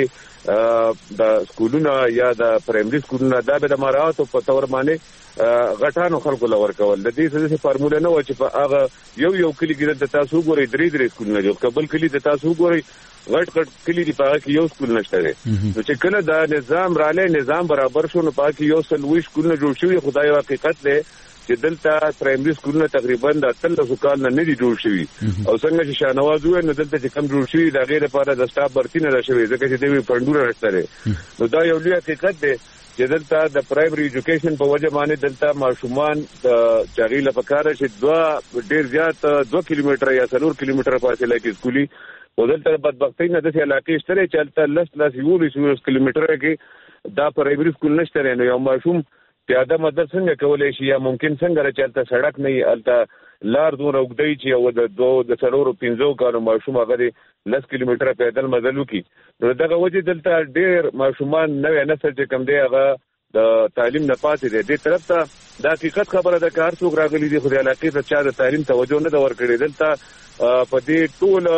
علاقې د سکولونه یا د پرایمري سکولونه دا به د مراعات په تور باندې غټانو خلکو لور کول د دې څه فارموله نه و چې په هغه یو یو کلی کې د تاسو ګوري درې درې سکولونه جو قبل کلی د تاسو ګوري غټ غټ کلی دی په کې یو سکول نشته دی نو چې کله دا نظام رااله نظام برابر شو نو په کې یو سل ویش سکولونه جوړ شوی خدای حقیقت دی چې دلته پرایمري سکولونه تقریبا د اتلس کال نه نه جوړ شوی او څنګه چې شاهنواز وې نو دلته چې کم جوړ شوی دا غیر لپاره د سټاف برتی نه راشوي ځکه چې دوی پندوره راځي نو دا یو لوی حقیقت دی چې دلته د پرایمري ایجوکیشن په وجه باندې دلته ماشومان د چاغیله پکاره چې دوه ډیر زیات دوه کیلومتر یا څلور کیلومتر فاصله کې سکولي ودلته بدبختی نه د علاقې شته چې چلته لس لس یو کیلومتر کې دا پرایمري سکول نشته نو یو ماشوم پیاده مدد څنګه کولای شي یا ممکن څنګه چلته سړک نه الته لار دور وګدای چې یو د دوه د څلورو پنځو کارو ماشوم هغه لس کیلومتر پیدل مزل وکي نو دغه وجه دلته ډیر ماشومان نوې نسل چې کم دی هغه د تعلیم نه پاتې دي د طرف ته د حقیقت خبره ده کار څوک راغلي دي خو د علاقې ته چا د تعلیم توجه نه دا ورکړي دلته په دې ټول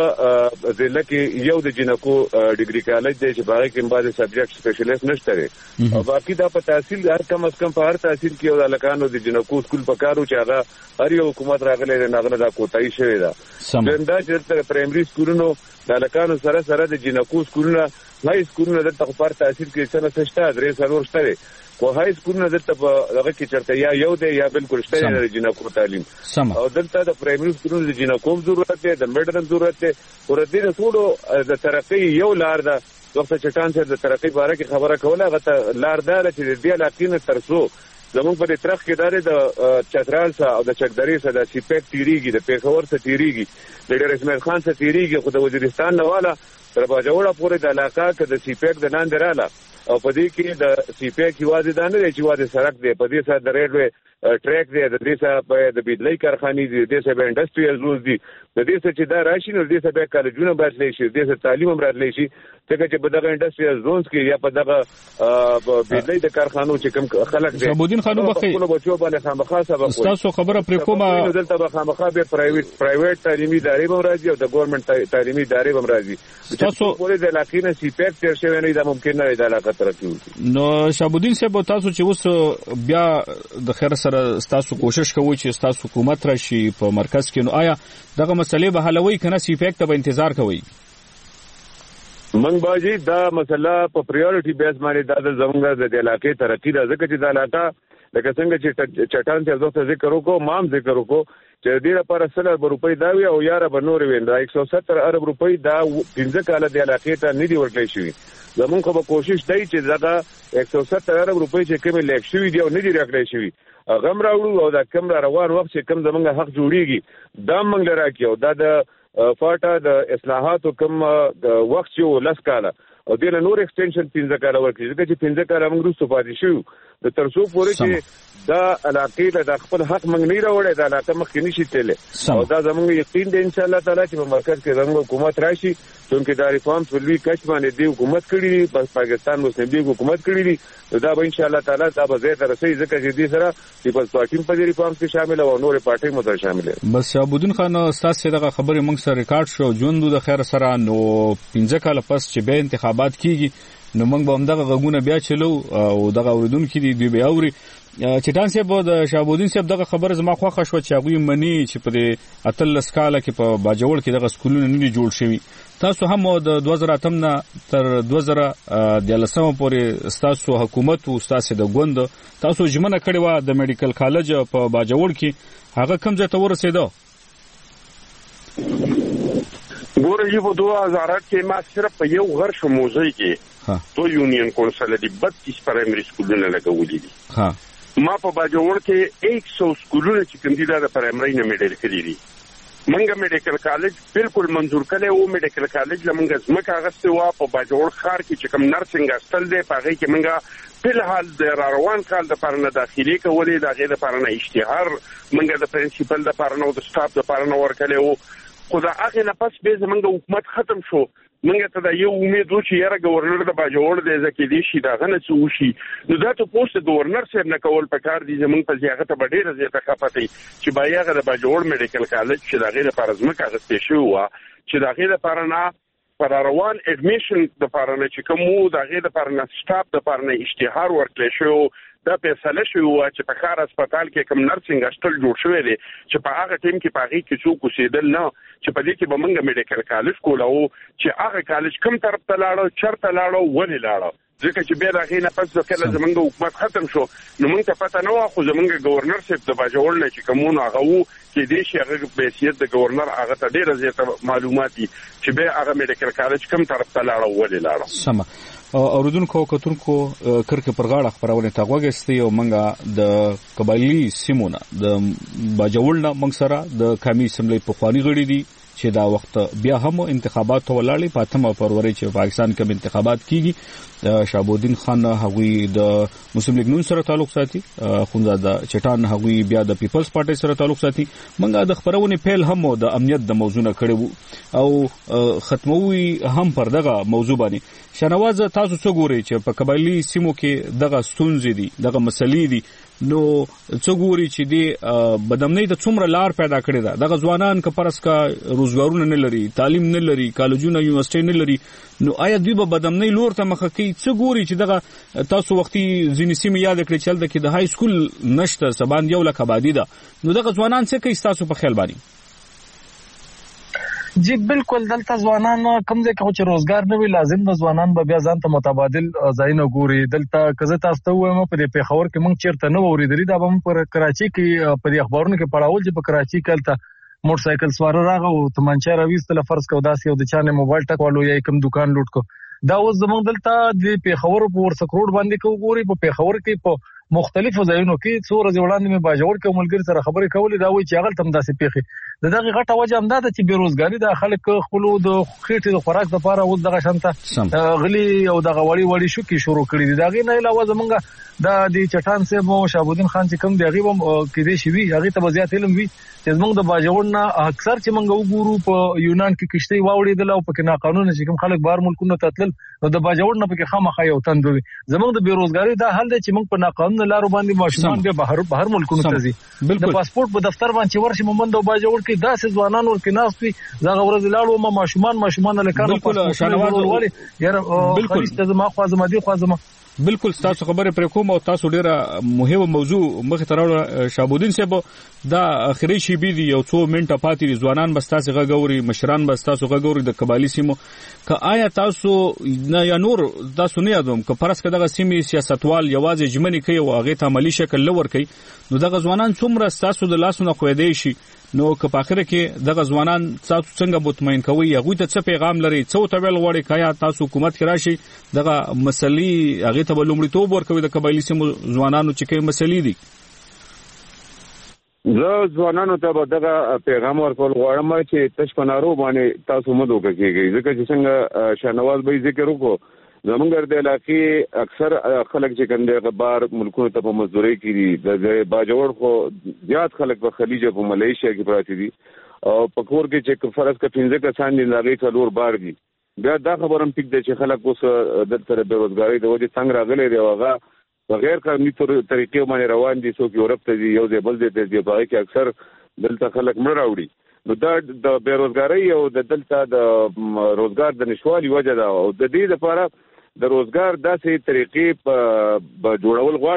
ضلع کې یو د جنکو ډیګري کالج دی چې باغې کې بعض سبجیکټ سپیشلیست نشته لري او باقي دا په تحصیل هر کم از کم په هر تحصیل کې یو د لکانو د جنکو سکول په کارو چې هغه هر یو حکومت راغلی دی نغله دا کوتای شوی دا دا چې پرایمري سکولونو د لکانو سره سره د جنکو سکولونه هاي سکولونه د تخپار تحصیل کې څنګه سشته درې سرور شته خو هاي سکولونه دلته په هغه کې چرته یا یو دی یا بالکل شته نه جنکو تعلیم او دلته د پرایمري سکولونو د جنکو ضرورت دی د میډرن ضرورت دی ورته ټول د ترقی یو لار ده وخت چټان سره د ترقی باره کې خبره کوله هغه لار ده چې د علاقې نه ترسو زموږ په ترخ کې داري د چترال سره او د چکدري سره د سیپیک تیریږي د پیښور سره تیریږي د ډیر اسماعیل خان سره تیریږي خو د وزیرستان نه والا تر باجوړه پورې د علاقې کې د سیپیک د نن دراله او په دې کې د سیپیک یوازې دا نه دی چې یوازې سړک دی په دې سره د ریلوی ټریک دی د دې سره د بجلی کارخانې دي د دې سره انډستریال زونز دي د دې سره چې دا راشي نو د دې سره کالجونه براتلی شي د دې سره تعلیم هم راتلی شي ځکه چې په دغه انډستریال زونز کې یا په دغه بجلی د کارخانو چې کوم خلک دي شهابالدین خانو بخي خپل بچو باندې خامخا سبق وایي تاسو خبره پر کومه دلته به خامخا به پرایویټ پرایویټ تعلیمي ادارې هم راځي او د ګورنمنت تعلیمي ادارې هم راځي تاسو پورې د علاقې نه سیپیک تر شوی نه دا ممکن نه د علاقې ترقی وکړي نو شهابالدین صاحب تاسو چې اوس بیا د خیر سره تاسو کوشش کوئ چې تاسو حکومت راشي په مرکز کې نو آیا دغه مسلې به حلوي کنه سیپیک ته به انتظار کوئ من باجی دا مسله په پریورټي بیس باندې دا د زمونږ د علاقې ترقی دا ځکه چې د علاقې لکه څنګه چې چټان ته ځو ذکر وکړو مام ذکر وکړو چې دې لپاره سل روپۍ دا وي او یاره بنور وین دا یک سو ستر ارب روپۍ دا پنځه کاله د علاقې ته نه دی ورکړی شوی زمونږ په کوشش دی چې دغه یک سو ستر ارب روپۍ چې کوم لیک شوی دی او نه دی راکړی شوی غم راوړو او دا کم را روان وخت چې کم زمونږ حق جوړیږي دا موږ لرا کیو دا د فاټا د اصلاحاتو کوم وخت یو لس کاله او دغه نور ایکسټنشن پنځه کاله ورکړي ځکه چې پنځه کاله موږ وروسته پاتې شو د ترسو پورې چې دا علاقې د خپل حق موږ نه راوړی د علاقې مخکې نشي تللی او دا زموږ یقین دی ان شاء الله تعالی چې په مرکز کې زموږ حکومت راشي چونکې دا ریفارمز په لوی کچ باندې دی حکومت کړی دی په پاکستان مسلم لیگ حکومت کړی دی دا به ان شاء الله تعالی دا به زه تر رسي ځکه چې دې سره پیپلز پارټي په دې ریفارمز کې شامل او نور پارټي مو سره شامل دي بس شهابالدین خان تاسو دغه خبره موږ سره ریکارډ شو ژوند د خیر سره نو پنځه کال پس چې به انتخابات کیږي نو موږ به هم دغه غږونه بیا چلو او دغه اوریدونکو دي دوی به اوري چټان صاحب د شهابالدین صاحب دغه خبره زما خوښه شو چې هغه منی چې په دې اتلس کاله کې په باجوړ کې دغه سکولونه نه جوړ شوي. تاسو هم د دوه زره اتم نه تر دوه زره دیارلسم پورې تاسو حکومت او تاسو د ګوند تاسو ژمنه کړې و د میډیکل کالج په باجوړ کې هغه کوم ځای ته ورسېدو؟ ګورې په دوه هزار کې ما صرف په یو غر شو موزي کې تو یونین کونسل دی بتیس پرایمري سکولونه لګولې دي. ها ما په باجوړ کې سو سکولونه چې کوم دي د پرایمري نه میډل کړی دي. منګه میډیکل کالج بالکل منظور کړي او میډیکل کالج لمنګه زمکه غسته وا په باجوړ خار کې چې کوم نرسنګ استل دی په هغه کې منګه په الحال د روان کال د پرنه داخلي کولې د غیر پرنه اشتهار منګه د پرنسپل د پرنه او د سټاف د پرنه ورکړي او خو دا هغه نه پس به زمنګه حکومت ختم شو. منګه ته دا یو امید و چې یاره گورنر د باجوړ د ځکه دي شي دا غنه څه وشي. نو دا ته پوسټ گورنر صاحب نه کول پکار دي زمونږ په ځای ته ډیره زیاته خپاتې چې بایغه د باجوړ میډیکل کالج چې دا غیر پرزمکه غستې شو وا چې دا غیر پرنا پر روان اډمیشن د پرنا چې کوم دا غیر پرنا سټاف د پرنا اشتهار ورکړل شو. دا فیصله شو چې په خار هسپتال کې کوم نرسنګ هاسټل جوړ شوی دی چې په هغه ټیم کې پاغي کې څوک اوسېدل نه چې په دې کې به موږ میډیکل کالج کولاو چې هغه کالج کوم طرف ته لاړو چرته لاړو ولې لاړو ځکه چې بیا راغی نه پس کله زمونږ حکومت ختم شو نو موږ ته پته نه و خو زمونږ گورنر صاحب د باجوړ نه چې کومونه هغه وو چې دې شي هغه په حیثیت د گورنر هغه ته ډیره زیاته معلومات دي چې بیا هغه میډیکل کالج کوم طرف ته لاړو ولې لاړو. سم اوردونکو کتونکو کرکه پرغاړه خبرونه تا غوګستي او منګه د قبایلی سیمونه د باجوړ نه منګ سره د کمی سملې په خواني غړي دي چې دا وخت بیا هم انتخابات ولاړې په اتمه فروری چې پاکستان کې انتخابات کیږي. شهابالدین خان هغوی د مسلم لیگ نون سره تعلق ساتي، خونزاده چټان هغوی بیا د پیپلز پارټي سره تعلق ساتي. منګه د خبرونه پیل هم د امنیت د موضوع نه کړو او ختموي هم پر دغه موضوع باندې. شنواز تاسو څه ګورئ چې په قبایلی سیمو کې دغه ستونزې دي دغه مسلې دي نو څه ګوري چې دی بدامنۍ د څومره لار پیدا کړې ده دغه ځوانان که پرس کا روزګارونه نه لري تعلیم نه لري کالجونه یونیورسيټي نه لري نو آیا دوی به بدامنۍ لور ته مخه کوي؟ څه ګوري چې دغه تاسو وختي ځینې سیمې یاد کړئ چې هلته کې د های سکول نشته سبان یو لک آبادي ده نو دغه ځوانان څه کوي تاسو په خیال باندې؟ جی بالکل دلته ځوانان کوم ځای کې چې روزګار نه وي لازم د ځوانان به بیا ځان ته متبادل ځایونه ګوري. دلته کزه تاسو ته وایم په دې پیښور کې مونږ چیرته نه وریدلی دا به پر کراچي کې په اخبارونو کې پڑھاول چې په کراچي کې تلته موټر سایکل سوار راغو تمانچه راويستله فرض کو داسې او د چانه موبایل ټکوالو یا کوم دکان لوټ کو دا اوس زمونږ دلته د پیښور په ورسک روډ باندې کو ګوري په پیښور کې په مختلفو ځایونو کې څو ورځې وړاندې مې باجوړ کې ملګری سره خبرې کولې دا وایي چې هغه تم داسې پیښې د دغه غټه وجه هم دا ده چې بیروزګاری د خلک خپل د خېټې د خوراک لپاره اوس دغه شانته غلي او دغه وړي وړي شو کې شروع کړي دي. دغه نه علاوه زمونږ د دې چټان صاحب او شهابالدین خان چې کوم دی هغه هم کې دي شي هغه ته زیات علم وي چې زمونږ د باجوړ نه اکثر چې مونږ وګورو په یونان کې کشتۍ واوړېدل او په کې ناقانونه چې کوم خلک بهر ملکونو ته تلل نو د باجوړ نه پکې خامخا یو تند وي. زمونږ د بیروزګاری دا حل دی چې مونږ په ناقانونه لارو باندې ماشومان به بهر بهر ملکونو ته ځي د پاسپورت په دفتر باندې ورشي مومند او باجوړ کې داسې ځوانان ور کې ناس وي زغه ورځ لاړو ما ماشومان ماشومان له کار بالکل شنواز ولې یاره بالکل ته ما خو زما دي خو زما بالکل تاسو خبره پر کوم او تاسو ډیره مهمه موضوع مخ ته راوړ. شهابالدین صاحب دا اخري شی بي دي یو څو منټه پاتې ځوانان بس تاسو غووري مشران بس تاسو غووري د قبایلی سیمو که آیا تاسو نه یا نور تاسو نه یادوم که پرس کداغه سیمې سیاستوال یوازې جمنی کوي او هغه ته عملی شکل لور کوي نو دغه ځوانان څومره تاسو د لاسونو خوېدې شي نو که په اخر کې دغه ځوانان تاسو څنګه مطمئن کوي هغه ته څه پیغام لري څو ته ویل وړي کایا تاسو حکومت کې راشي دغه مسلې هغه ته لومړیتوب ورکوي د قبایلی سیمو ځوانانو چې کوم مسلې دي؟ زه ځوانانو ته به دغه پیغام ورکول غواړم چې تش په نارو باندې تاسو مدو کوي ځکه چې څنګه شاهنواز به ذکر وکړو زمونږ د علاقې اکثر خلک چې کنده بار ملکونو ته په مزدوري کې دي د باجوړ خو زیات خلک په خلیج او ملیشیا کې پراته دي او په کور کې چې فرض کا پنځه کسان دي لاغې څلور بار دي بیا دا خبرم پک دي چې خلک اوس د تر بیروزګاری د وجه څنګه راغلي دی هغه بغیر قانوني طریقې باندې روان دي څوک یورپ ته دي یو ځای بل ځای ته دي په کې اکثر دلته خلک مړ راوړي نو دا د بیروزګاری او د دلته د روزګار د نشوالي وجه ده او د دې لپاره د روزګار داسې طریقې په جوړول غواړي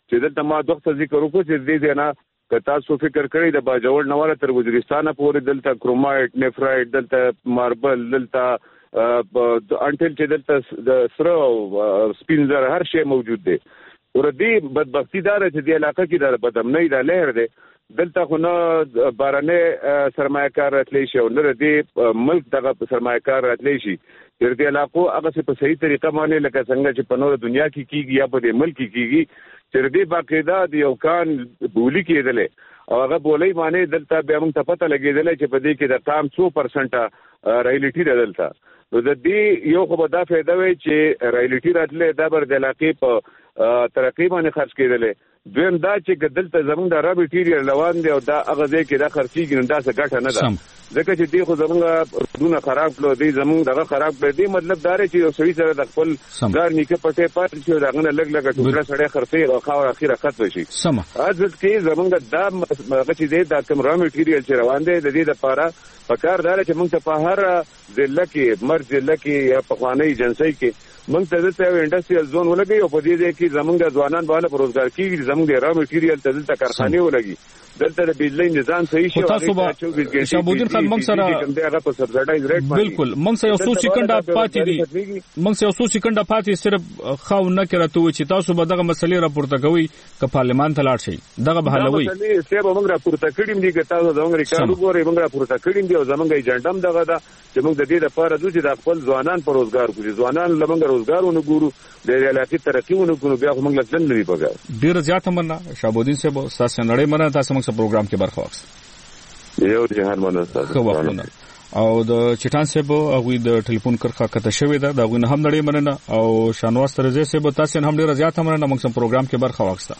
چې دلته ما دوه ذکر وکړو چې دې نه که تاسو فکر کړئ د باجوړ نواله تر وزیرستانه پورې دلته کرومایټ نفرایټ دلته ماربل دلته انټل چې دلته د سره سپینزر هر شی موجود دی ور دې بدبختی دار چې د علاقې کې د بدامنۍ د لهر دی دلته خو نه بارنه سرمایه‌کار راتلی شي او نه دې ملک دغه سرمایه‌کار راتلی شي چې دې علاقو هغه په صحیح طریقه باندې لکه څنګه چې په نور دنیا کې کیږي یا په دې ملک کې کیږي چې دې باقاعده د یو کان بولی کېدلې او هغه بولای باندې دلته به موږ ته پته لګېدل چې په دې کې د کام څو پرسنټه رایلټي دلته نو د دې یو خو به دا فائدہ وي چې رایلټي راتلې د بر د علاقې په ترقی باندې خرج کېدلې دویم دا چې دلته زمونږ د را میټیریل روان دی او دا هغه ځای کې دا خرڅیږي نو دا څه ګټه نه ده ځکه چې دی خو زمونږ دونه خراب کړو دی زمونږ دغه خراب کړی دی مطلب دا دی چې یو سړي سره د خپل ګار نیکه پټې پاتې شي دغه نه لګ لګ ټوکړه سړی خرڅي او خاور اخیره ختم شي سم ځکه چې زمونږ دا هغه چې دی دا کوم را میټیریل چې روان دی د دې لپاره پکار دا چې موږ ته په هر ضلع کې مرز ضلع کې یا په خوانی ایجنسی کې موږ ته د یو انډستریال زون ولګي او په دې ځای کې زمونږ ځوانان باندې پروزګار کیږي زمونږ د را میټیریل ته دلته کارخانه ولګي دلته د بجلی نظام صحیح شي تاسو به شابودین خان موږ سره هغه په سبسایډایز ریټ باندې بالکل موږ سره یو څو سکند پاتې دي موږ سره یو څو سکند پاتې صرف خاو نه کړته و چې تاسو به دغه مسلې راپورته کوي ک پارلمان ته لاړ شي دغه به حلوي مسلې سبا موږ راپورته کړیم دي چې تاسو زموږ ریکارډ وګورئ موږ راپورته کړیم دي او زموږ ایجنډم دغه دا چې موږ د دې لپاره دوی د خپل ځوانان پر روزګار کوي ځوانان لمنګ روزګارونه ګورو د علاقې ترقیونه کوو بیا موږ لږ نه وی پګا ډیر زیات مننه شابودین صاحب تاسو نړۍ مننه تاسو موږ پروګرام کې برخه یو جهان مننه او د چټان صاحب هغه د ټلیفون کرخه کته شوې ده دا غو نه هم نړۍ مننه او شانواز ترزه صاحب تاسو هم ډیر زیات مننه موږ پروګرام کې برخه واخسته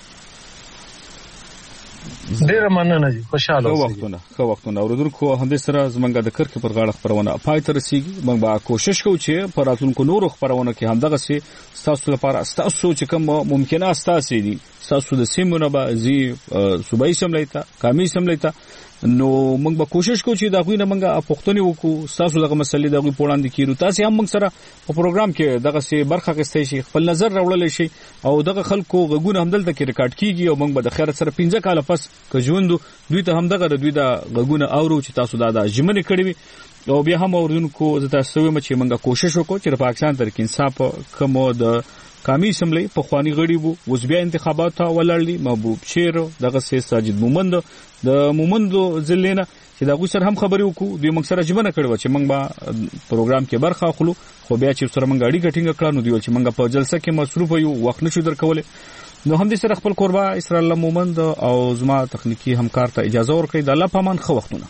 ډیر مننه جی خوشاله اوسئ وختونه خو وختونه اوردونکو هم د سره زمونږ د کرخه پر غاړه خبرونه پای تر رسیدي موږ به کوشش کوو چې پر راتلونکو نورو خبرونه کې هم دغه سي تاسو لپاره تاسو چې کوم ممکنه استاسي دي تاسو د سیمونه به زی صوبایي سملیتا قومي سملیتا نو موږ به کوشش کوو چې دا غوینه موږ پښتوني وکړو تاسو دغه مسلې دغه پوړاندې کیرو تاسو هم موږ سره په پروګرام کې دغه سي برخه غستې شي خپل نظر راوړل شي او دغه خلکو غوونه هم دلته کې ریکارډ کیږي او موږ به د خیر سره پنځه کال پس کژوندو دوی ته هم دغه دوی د غوونه اورو چې تاسو دا د جمنې کړی وي او بیا هم اوردونکو زه تاسو وایم چې موږ کوشش وکړو چې د پاکستان تر کې انصاف کومو د قومي اسمبلی په خواني غړي وو اوس بیا انتخابات ولرلي محبوب شیر دغه سي ساجد مومند د مومند ځلینا چې دا غوسر هم خبري وکړو دوی موږ سره جمنه کړو چې موږ به پروګرام کې برخه اخلو خو بیا چې سره موږ اړیکه ټینګ کړو نو دی چې موږ په جلسه کې مصروف یو وخت نشو درکول نو هم دې سره خپل قربا اسرائیل الله مومند او زما تخنیکی همکار ته اجازه ورکړئ د الله پامان خو وختونه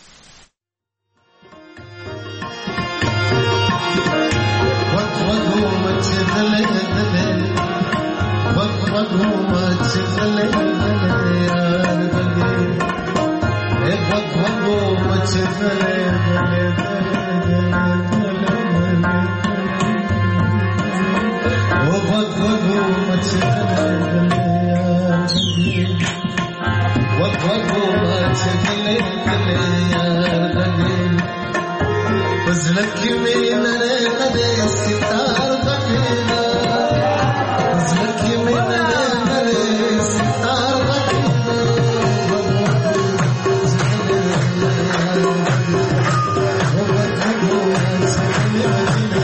Oh,